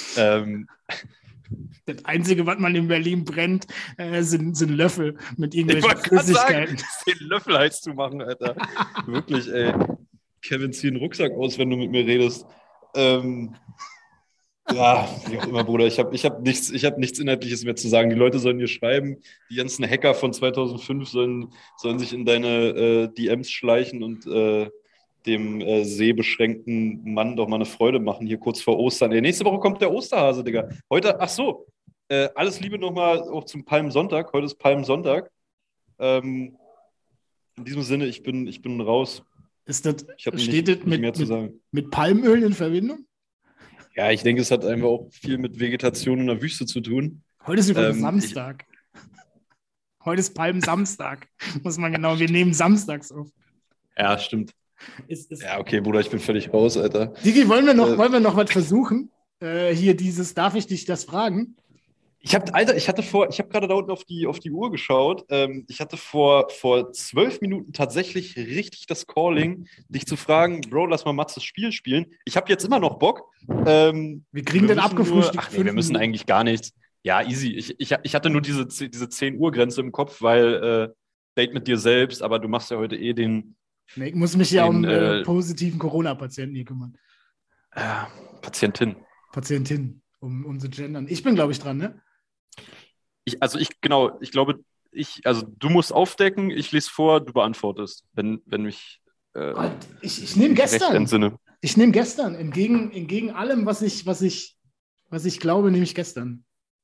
Das Einzige, was man in Berlin brennt, sind Löffel mit irgendwelchen Flüssigkeiten. Den Löffel heiß zu machen, Alter. Wirklich, ey. Kevin, zieh den Rucksack aus, wenn du mit mir redest. Ja, wie auch immer, Bruder. Ich hab nichts Inhaltliches mehr zu sagen. Die Leute sollen dir schreiben. Die ganzen Hacker von 2005 sollen sich in deine DMs schleichen und dem sehbeschränkten Mann doch mal eine Freude machen, hier kurz vor Ostern. Nächste Woche kommt der Osterhase, Digga. Heute, ach so, alles Liebe nochmal auch zum Palmsonntag. Heute ist Palmsonntag. In diesem Sinne, ich bin raus. Steht nicht mehr zu sagen. Mit Palmöl in Verbindung? Ja, ich denke, es hat einfach auch viel mit Vegetation in der Wüste zu tun. Heute ist übrigens Samstag. Heute ist Palmsamstag. Muss man genau, wir nehmen samstags auf. Ja, stimmt. Ja, okay, Bruder, ich bin völlig raus, Alter. Digi, wollen wir noch was versuchen? Hier darf ich dich das fragen? Ich habe gerade da unten auf die Uhr geschaut. Ich hatte vor 12 Minuten tatsächlich richtig das Calling, dich zu fragen, Bro, lass mal Matzes Spiel spielen. Ich habe jetzt immer noch Bock. Wir kriegen den abgefrühstückt. Wir müssen eigentlich gar nichts. Ja, easy. Ich hatte nur diese 10 Uhr Grenze im Kopf, weil Date mit dir selbst, aber du machst ja heute den... Nee, ich muss mich ja um positiven Corona-Patienten hier kümmern. Patientin. Patientin, um zu gendern. Ich bin, glaube ich, dran, ne? Ich glaube, du musst aufdecken, ich lese vor, du beantwortest, wenn mich ich nehme gestern. Ich nehme gestern, entgegen allem, was ich glaube, nehme ich gestern.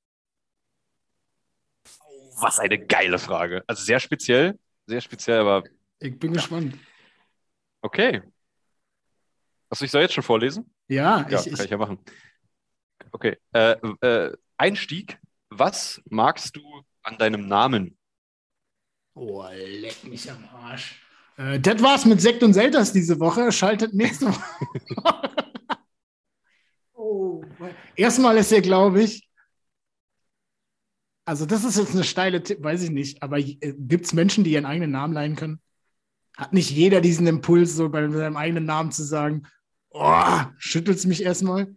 Was eine geile Frage. Also sehr speziell, aber... Ich bin gespannt. Okay. Achso, ich soll jetzt schon vorlesen? Ja, kann ich ja machen. Okay. Einstieg. Was magst du an deinem Namen? Oh, leck mich am Arsch. Das war's mit Sekt und Selters diese Woche. Schaltet nächste Woche. Erstmal ist hier, glaube ich, also das ist jetzt eine steile Tipp, weiß ich nicht, aber gibt es Menschen, die ihren eigenen Namen leihen können? Hat nicht jeder diesen Impuls, so bei seinem eigenen Namen zu sagen, schüttelt es mich erstmal?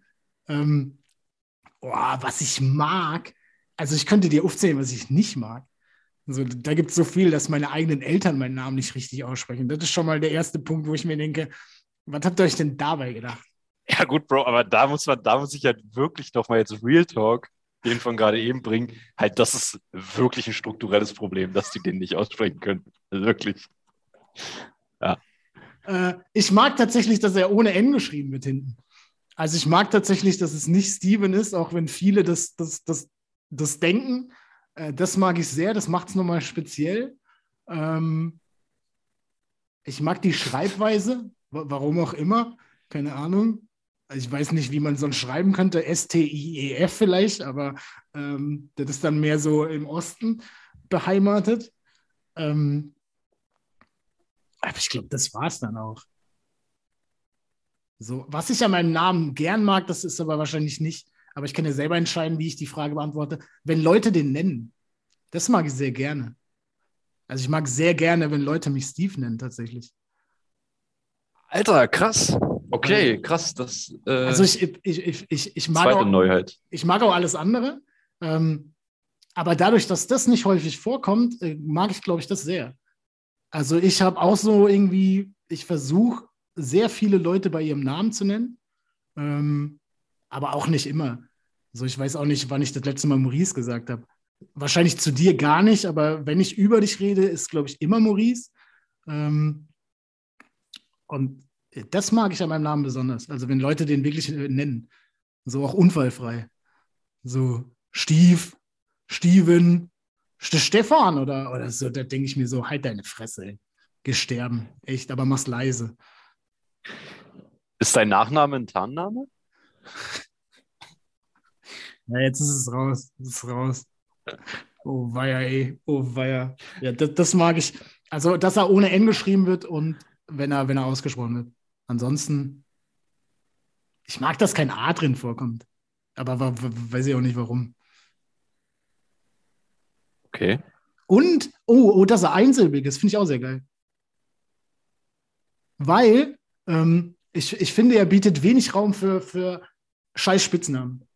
Was ich mag, also ich könnte dir aufzählen, was ich nicht mag. Also, da gibt es so viel, dass meine eigenen Eltern meinen Namen nicht richtig aussprechen. Das ist schon mal der erste Punkt, wo ich mir denke, was habt ihr euch denn dabei gedacht? Ja gut, Bro, aber da muss ich halt wirklich nochmal jetzt Real Talk, den von gerade eben bringen, halt das ist wirklich ein strukturelles Problem, dass die den nicht aussprechen können. Also wirklich. Ja. Ich mag tatsächlich, dass er ohne N geschrieben wird hinten. Also ich mag tatsächlich, dass es nicht Steven ist, auch wenn viele das denken. Das mag ich sehr, das macht es nochmal speziell. Ich mag die Schreibweise, warum auch immer, keine Ahnung. Also ich weiß nicht, wie man sonst schreiben könnte, S-T-I-E-F vielleicht, aber das ist dann mehr so im Osten beheimatet. Aber ich glaube, das war es dann auch. So, was ich an meinem Namen gern mag, das ist aber wahrscheinlich nicht, aber ich kann ja selber entscheiden, wie ich die Frage beantworte. Wenn Leute den nennen, das mag ich sehr gerne. Also ich mag sehr gerne, wenn Leute mich Steve nennen, tatsächlich. Alter, krass. Okay, krass. Das, also ich mag zweite auch, Neuheit. Ich mag auch alles andere, aber dadurch, dass das nicht häufig vorkommt, mag ich, glaube ich, das sehr. Also ich habe auch so irgendwie ich versuche, sehr viele Leute bei ihrem Namen zu nennen, aber auch nicht immer. Also ich weiß auch nicht, wann ich das letzte Mal Maurice gesagt habe. Wahrscheinlich zu dir gar nicht, aber wenn ich über dich rede, ist, glaube ich, immer Maurice. Und das mag ich an meinem Namen besonders. Also wenn Leute den wirklich nennen. So auch unfallfrei. So Steven, Stefan oder so. Da denke ich mir so, halt deine Fresse, ey. Geh sterben. Echt, aber mach's leise. Ist dein Nachname ein Tarnname? Ja, jetzt ist es raus. Es ist raus. Oh weia, ey. Oh weia. Ja, das mag ich. Also, dass er ohne N geschrieben wird und wenn er ausgesprochen wird. Ansonsten, ich mag, dass kein A drin vorkommt. Aber weiß ich auch nicht warum. Okay. Und, dass er einsilbig ist, finde ich auch sehr geil. Weil ich finde, er bietet wenig Raum für scheiß Spitznamen.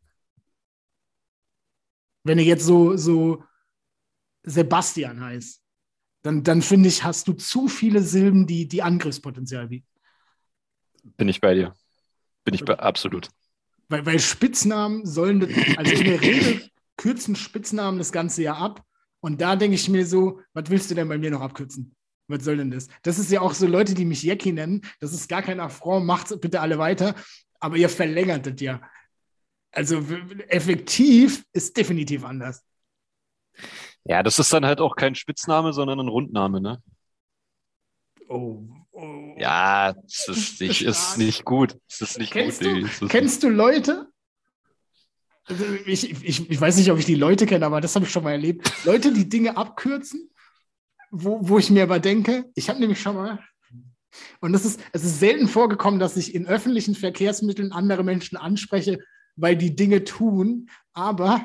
Wenn er jetzt so Sebastian heißt, dann finde ich, hast du zu viele Silben, die Angriffspotenzial bieten. Bin ich bei dir. Absolut. Weil Spitznamen sollen, also in der Regel kürzen Spitznamen das ganze Jahr ab. Und da denke ich mir so, was willst du denn bei mir noch abkürzen? Was soll denn das? Das ist ja auch so Leute, die mich Jackie nennen. Das ist gar kein Affront, macht bitte alle weiter. Aber ihr verlängert das ja. Also effektiv ist definitiv anders. Ja, das ist dann halt auch kein Spitzname, sondern ein Rundname, ne? Oh. Ja, ist nicht gut. Es ist nicht gut. Kennst du Leute? Also ich weiß nicht, ob ich die Leute kenne, aber das habe ich schon mal erlebt. Leute, die Dinge abkürzen, wo ich mir aber denke, ich habe nämlich schon mal, und es ist selten vorgekommen, dass ich in öffentlichen Verkehrsmitteln andere Menschen anspreche, weil die Dinge tun, aber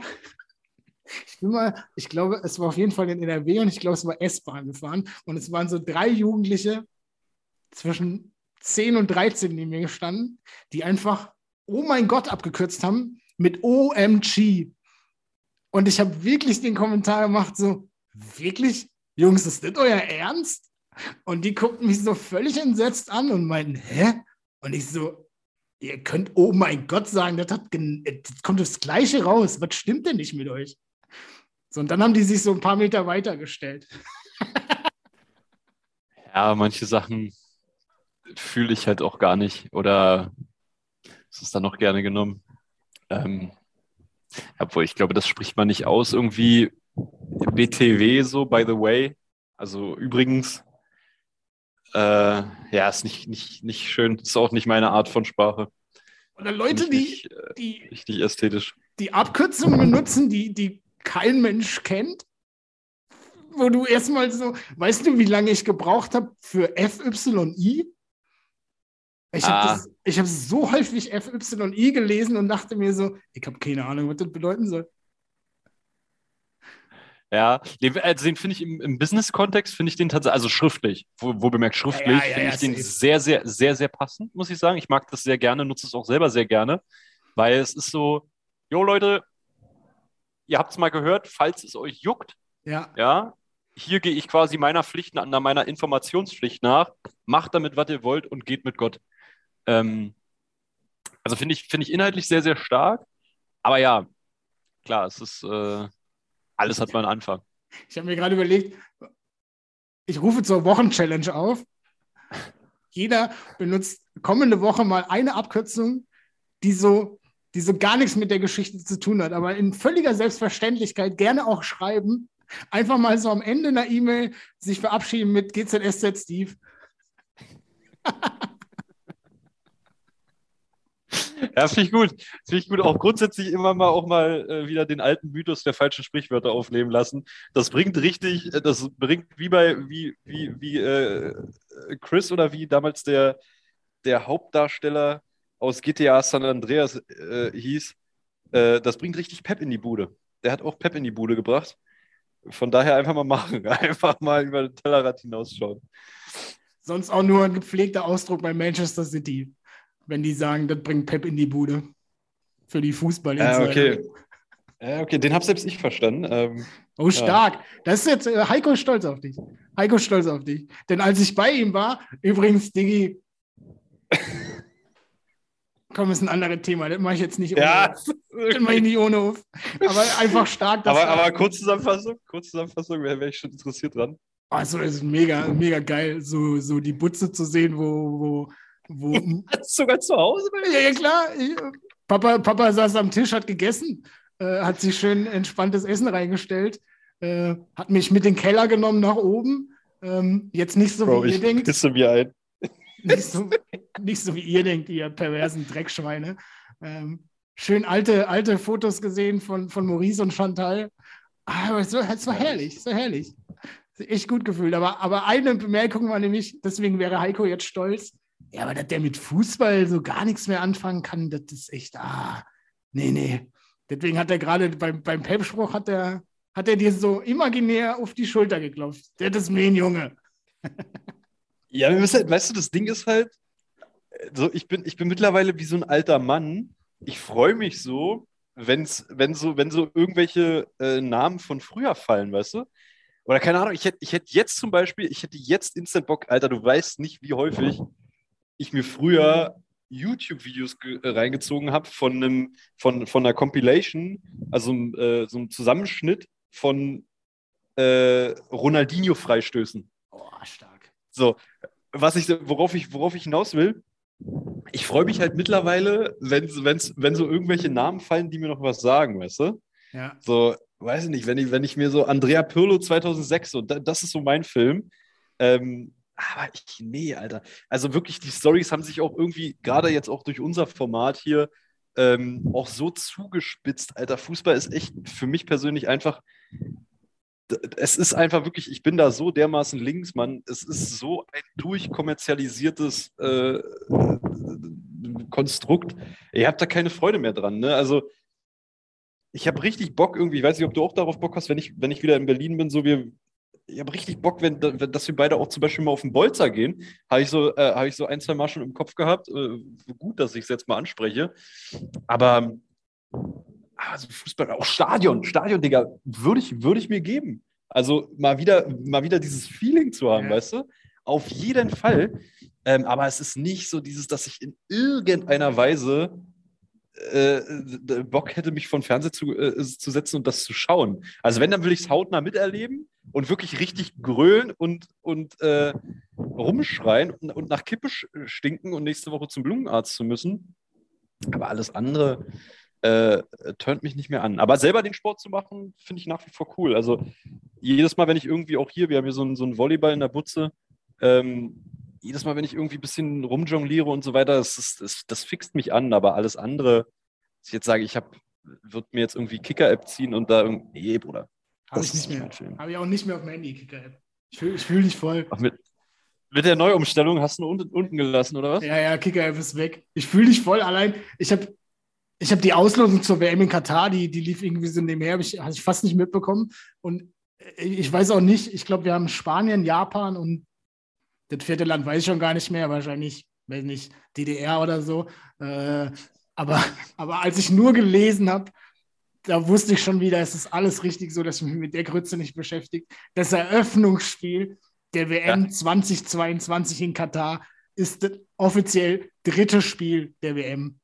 ich glaube, es war auf jeden Fall in NRW und ich glaube, es war S-Bahn gefahren und es waren so 3 Jugendliche zwischen 10 und 13 neben mir gestanden, die einfach Oh mein Gott abgekürzt haben mit OMG. Und ich habe wirklich den Kommentar gemacht, so, wirklich? Jungs, ist das euer Ernst? Und die guckten mich so völlig entsetzt an und meinten, hä? Und ich so, ihr könnt Oh mein Gott sagen, das kommt das Gleiche raus. Was stimmt denn nicht mit euch? So, und dann haben die sich so ein paar Meter weitergestellt. Ja, manche Sachen fühle ich halt auch gar nicht oder es ist dann auch gerne genommen. Obwohl, ich glaube, das spricht man nicht aus. Irgendwie BTW so, by the way. Also übrigens, ja, ist nicht schön. Ist auch nicht meine Art von Sprache. Oder Leute, die nicht ästhetisch. Die Abkürzungen benutzen, die kein Mensch kennt, wo du erstmal so, weißt du, wie lange ich gebraucht habe für FYI? Ich habe so häufig FYI gelesen und dachte mir so, ich habe keine Ahnung, was das bedeuten soll. Ja, also den finde ich im Business-Kontext, finde ich den tatsächlich, also schriftlich, wo bemerkt schriftlich, finde ich den sehr, sehr, sehr, sehr passend, muss ich sagen. Ich mag das sehr gerne, nutze es auch selber sehr gerne, weil es ist so, jo Leute, ihr habt es mal gehört, falls es euch juckt, ja, hier gehe ich quasi meiner Informationspflicht nach, macht damit, was ihr wollt und geht mit Gott. Also finde ich inhaltlich sehr, sehr stark, aber ja, klar, es ist, alles hat mal einen Anfang. Ich habe mir gerade überlegt, ich rufe zur Wochenchallenge auf. Jeder benutzt kommende Woche mal eine Abkürzung, die so gar nichts mit der Geschichte zu tun hat, aber in völliger Selbstverständlichkeit gerne auch schreiben. Einfach mal so am Ende einer E-Mail sich verabschieden mit GZSZ Steve. Ja, finde ich gut. Finde ich gut. Auch grundsätzlich immer mal wieder den alten Mythos der falschen Sprichwörter aufleben lassen. Das bringt wie Chris oder wie damals der Hauptdarsteller aus GTA San Andreas hieß. Das bringt richtig Pep in die Bude. Der hat auch Pep in die Bude gebracht. Von daher einfach mal machen. Einfach mal über den Tellerrand hinausschauen. Sonst auch nur ein gepflegter Ausdruck bei Manchester City. Wenn die sagen, das bringt Pep in die Bude. Für die Fußballinsider. Okay. Okay, den habe selbst ich verstanden. Oh, stark. Das ist jetzt, Heiko ist stolz auf dich. Heiko ist stolz auf dich. Denn als ich bei ihm war, übrigens, Diggi, komm, ist ein anderes Thema. Das mache ich jetzt nicht ohne. Ja, Das mache ich nicht ohne auf. Aber einfach stark. Dass aber Kurzzusammenfassung, wäre ich schon interessiert dran. Also, es ist mega, mega geil, so die Butze zu sehen, wo sogar zu Hause? Ja, klar. Papa saß am Tisch, hat gegessen, hat sich schön entspanntes Essen reingestellt, hat mich mit in den Keller genommen nach oben. Jetzt nicht so, wie ihr denkt. Ich pisse mir ein. Nicht so, wie ihr denkt, ihr perversen Dreckschweine. Schön alte Fotos gesehen von Maurice und Chantal. Aber es war herrlich, so herrlich. Echt gut gefühlt. Aber eine Bemerkung war nämlich, deswegen wäre Heiko jetzt stolz. Ja, aber dass der mit Fußball so gar nichts mehr anfangen kann, das ist echt, nee. Deswegen hat er gerade beim Pep-Spruch, hat er dir so imaginär auf die Schulter geklopft. Das ist mein Junge. Ja, wir müssen halt, weißt du, das Ding ist halt, so, ich bin mittlerweile wie so ein alter Mann. Ich freue mich so, wenn so irgendwelche Namen von früher fallen, weißt du? Oder keine Ahnung, ich hätte jetzt zum Beispiel, instant Bock, Alter, du weißt nicht, wie häufig ich mir früher YouTube-Videos reingezogen habe von einer Compilation, also so einem Zusammenschnitt von Ronaldinho-Freistößen. Oh, stark. So, worauf ich hinaus will, ich freue mich halt mittlerweile, wenn so irgendwelche Namen fallen, die mir noch was sagen, weißt du? Ja. So, weiß ich nicht, wenn ich mir so Andrea Pirlo 2006, so, das ist so mein Film. Aber nee, Alter. Also wirklich, die Storys haben sich auch irgendwie, gerade jetzt auch durch unser Format hier, auch so zugespitzt, Alter. Fußball ist echt für mich persönlich einfach, es ist einfach wirklich, ich bin da so dermaßen links, Mann. Es ist so ein durchkommerzialisiertes Konstrukt. Ihr habt da keine Freude mehr dran, ne? Also, ich habe richtig Bock irgendwie, ich weiß nicht, ob du auch darauf Bock hast, wenn ich wieder in Berlin bin, ich habe richtig Bock, dass wir beide auch zum Beispiel mal auf den Bolzer gehen. Habe ich so ein, zwei Mal schon im Kopf gehabt. Gut, dass ich es jetzt mal anspreche. Aber also Fußball, auch Stadion, Digga, würde ich mir geben. Also mal wieder dieses Feeling zu haben, weißt du? Auf jeden Fall. Aber es ist nicht so dass ich in irgendeiner Weise Bock hätte, mich vor den Fernseher zu setzen und das zu schauen. Also wenn, dann will ich es hautnah miterleben und wirklich richtig grölen und rumschreien und nach Kippe stinken und nächste Woche zum Blumenarzt zu müssen. Aber alles andere turnt mich nicht mehr an. Aber selber den Sport zu machen, finde ich nach wie vor cool. Also jedes Mal, wenn ich irgendwie auch hier, wir haben hier so einen Volleyball in der Butze, jedes Mal, wenn ich irgendwie ein bisschen rumjongliere und so weiter, das fixt mich an, aber alles andere, dass ich jetzt sage, würde mir jetzt irgendwie Kicker-App ziehen und da irgendwie, nee, Bruder. Habe ich nicht mehr. Habe ich auch nicht mehr auf dem Handy, Kicker-App. Ich fühl dich voll. Ach, mit der Neuumstellung hast du unten gelassen, oder was? Ja, Kicker-App ist weg. Ich fühle dich voll. Allein, ich hab die Auslosung zur WM in Katar, die lief irgendwie so nebenher, habe ich fast nicht mitbekommen. Und ich weiß auch nicht, ich glaube, wir haben Spanien, Japan und das vierte Land weiß ich schon gar nicht mehr, wahrscheinlich, weiß nicht, DDR oder so. Aber als ich nur gelesen habe, da wusste ich schon wieder, es ist alles richtig so, dass ich mich mit der Grütze nicht beschäftigt. Das Eröffnungsspiel der WM 2022 in Katar ist das offiziell dritte Spiel der WM.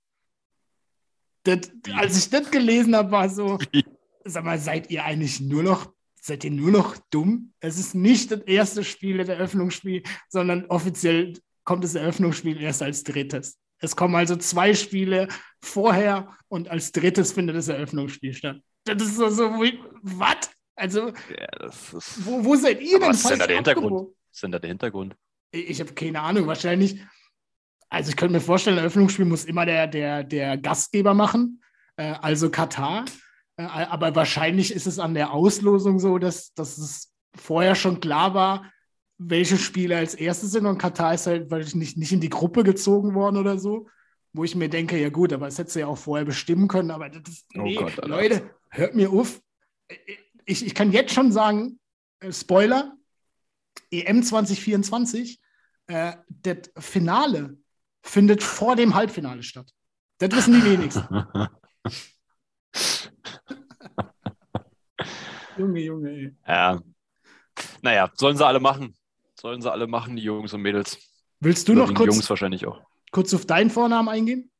Als ich das gelesen habe, war so, sag mal, seid ihr nur noch dumm? Es ist nicht das erste Spiel, das Eröffnungsspiel, sondern offiziell kommt das Eröffnungsspiel erst als drittes. Es kommen also 2 Spiele vorher und als drittes findet das Eröffnungsspiel statt. Das ist so was? Also, ja, wo seid ihr denn? Was ist denn da der Hintergrund? Was ist denn da der Hintergrund? Ich habe keine Ahnung, wahrscheinlich. Also ich könnte mir vorstellen, ein Eröffnungsspiel muss immer der Gastgeber machen, also Katar. Aber wahrscheinlich ist es an der Auslosung so, dass es vorher schon klar war, welche Spiele als erstes sind. Und Katar ist halt nicht in die Gruppe gezogen worden oder so. Wo ich mir denke, ja gut, aber das hättest du ja auch vorher bestimmen können. Aber nee, oh Gott, Leute, hört mir auf. Ich kann jetzt schon sagen, Spoiler, EM 2024, das Finale findet vor dem Halbfinale statt. Das wissen die wenigsten. Junge, ey. Ja. Naja, sollen sie alle machen. Sollen sie alle machen, die Jungs und Mädels. Willst du noch Jungs wahrscheinlich auch. kurz auf deinen Vornamen eingehen?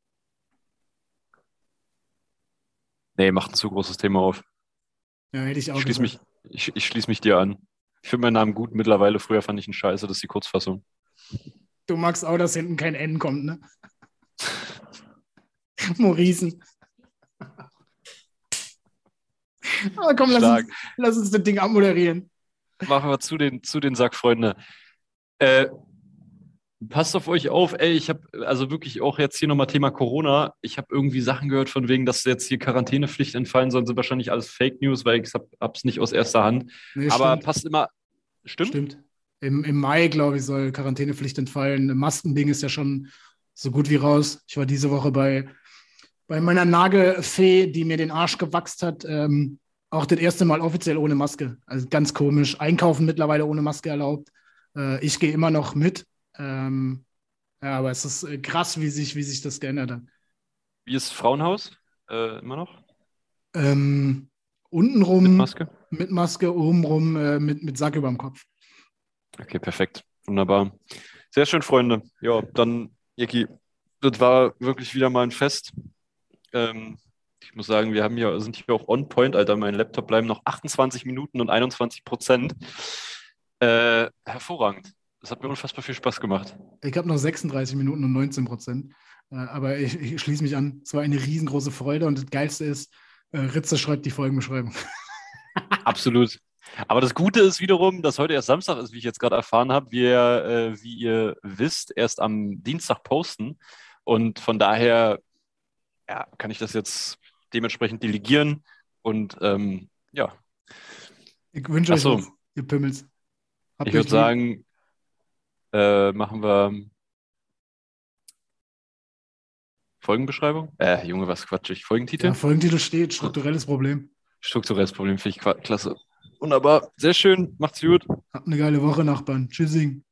Nee, macht ein zu großes Thema auf. Ja, hätte ich auch Ich schließe mich dir an. Ich finde meinen Namen gut mittlerweile. Früher fand ich ihn scheiße, das ist die Kurzfassung. Du magst auch, dass hinten kein N kommt, ne? Maurice. Aber komm, lass uns das Ding abmoderieren. Machen wir zu den Sackfreunde. Passt auf euch auf, ey, ich habe also wirklich auch jetzt hier nochmal Thema Corona. Ich habe irgendwie Sachen gehört von wegen, dass jetzt hier Quarantänepflicht entfallen sollen, sind wahrscheinlich alles Fake News, weil ich hab's nicht aus erster Hand. Nee, aber stimmt. passt immer. Stimmt. Im Mai, glaube ich, soll Quarantänepflicht entfallen. Ein Maskending ist ja schon so gut wie raus. Ich war diese Woche bei meiner Nagelfee, die mir den Arsch gewachst hat, auch das erste Mal offiziell ohne Maske. Also ganz komisch. Einkaufen mittlerweile ohne Maske erlaubt. Ich gehe immer noch mit. Ja, aber es ist krass, wie sich das geändert hat. Wie ist Frauenhaus? Immer noch? Untenrum Mit Maske? mit Maske, obenrum mit Sack über dem Kopf. Okay, perfekt. Wunderbar. Sehr schön, Freunde. Ja, dann, Jeki, das war wirklich wieder mal ein Fest. Ich muss sagen, sind hier auch on point, Alter. Mein Laptop bleiben noch 28 Minuten und 21%. Hervorragend. Das hat mir unfassbar viel Spaß gemacht. Ich habe noch 36 Minuten und 19%. Aber ich schließe mich an. Es war eine riesengroße Freude und das Geilste ist, Ritze schreibt die Folgenbeschreibung. Absolut. Aber das Gute ist wiederum, dass heute erst Samstag ist, wie ich jetzt gerade erfahren habe. Wir, wie ihr wisst, erst am Dienstag posten. Und von daher kann ich das jetzt dementsprechend delegieren. Und ja. Ich wünsche euch was, ihr Pimmels. Ich würde sagen, machen wir Folgenbeschreibung? Junge, was quatsch ich? Folgentitel? Ja, Folgentitel steht, strukturelles Problem. Strukturelles Problem finde ich klasse. Wunderbar, sehr schön, macht's gut. Habt eine geile Woche, Nachbarn. Tschüssing.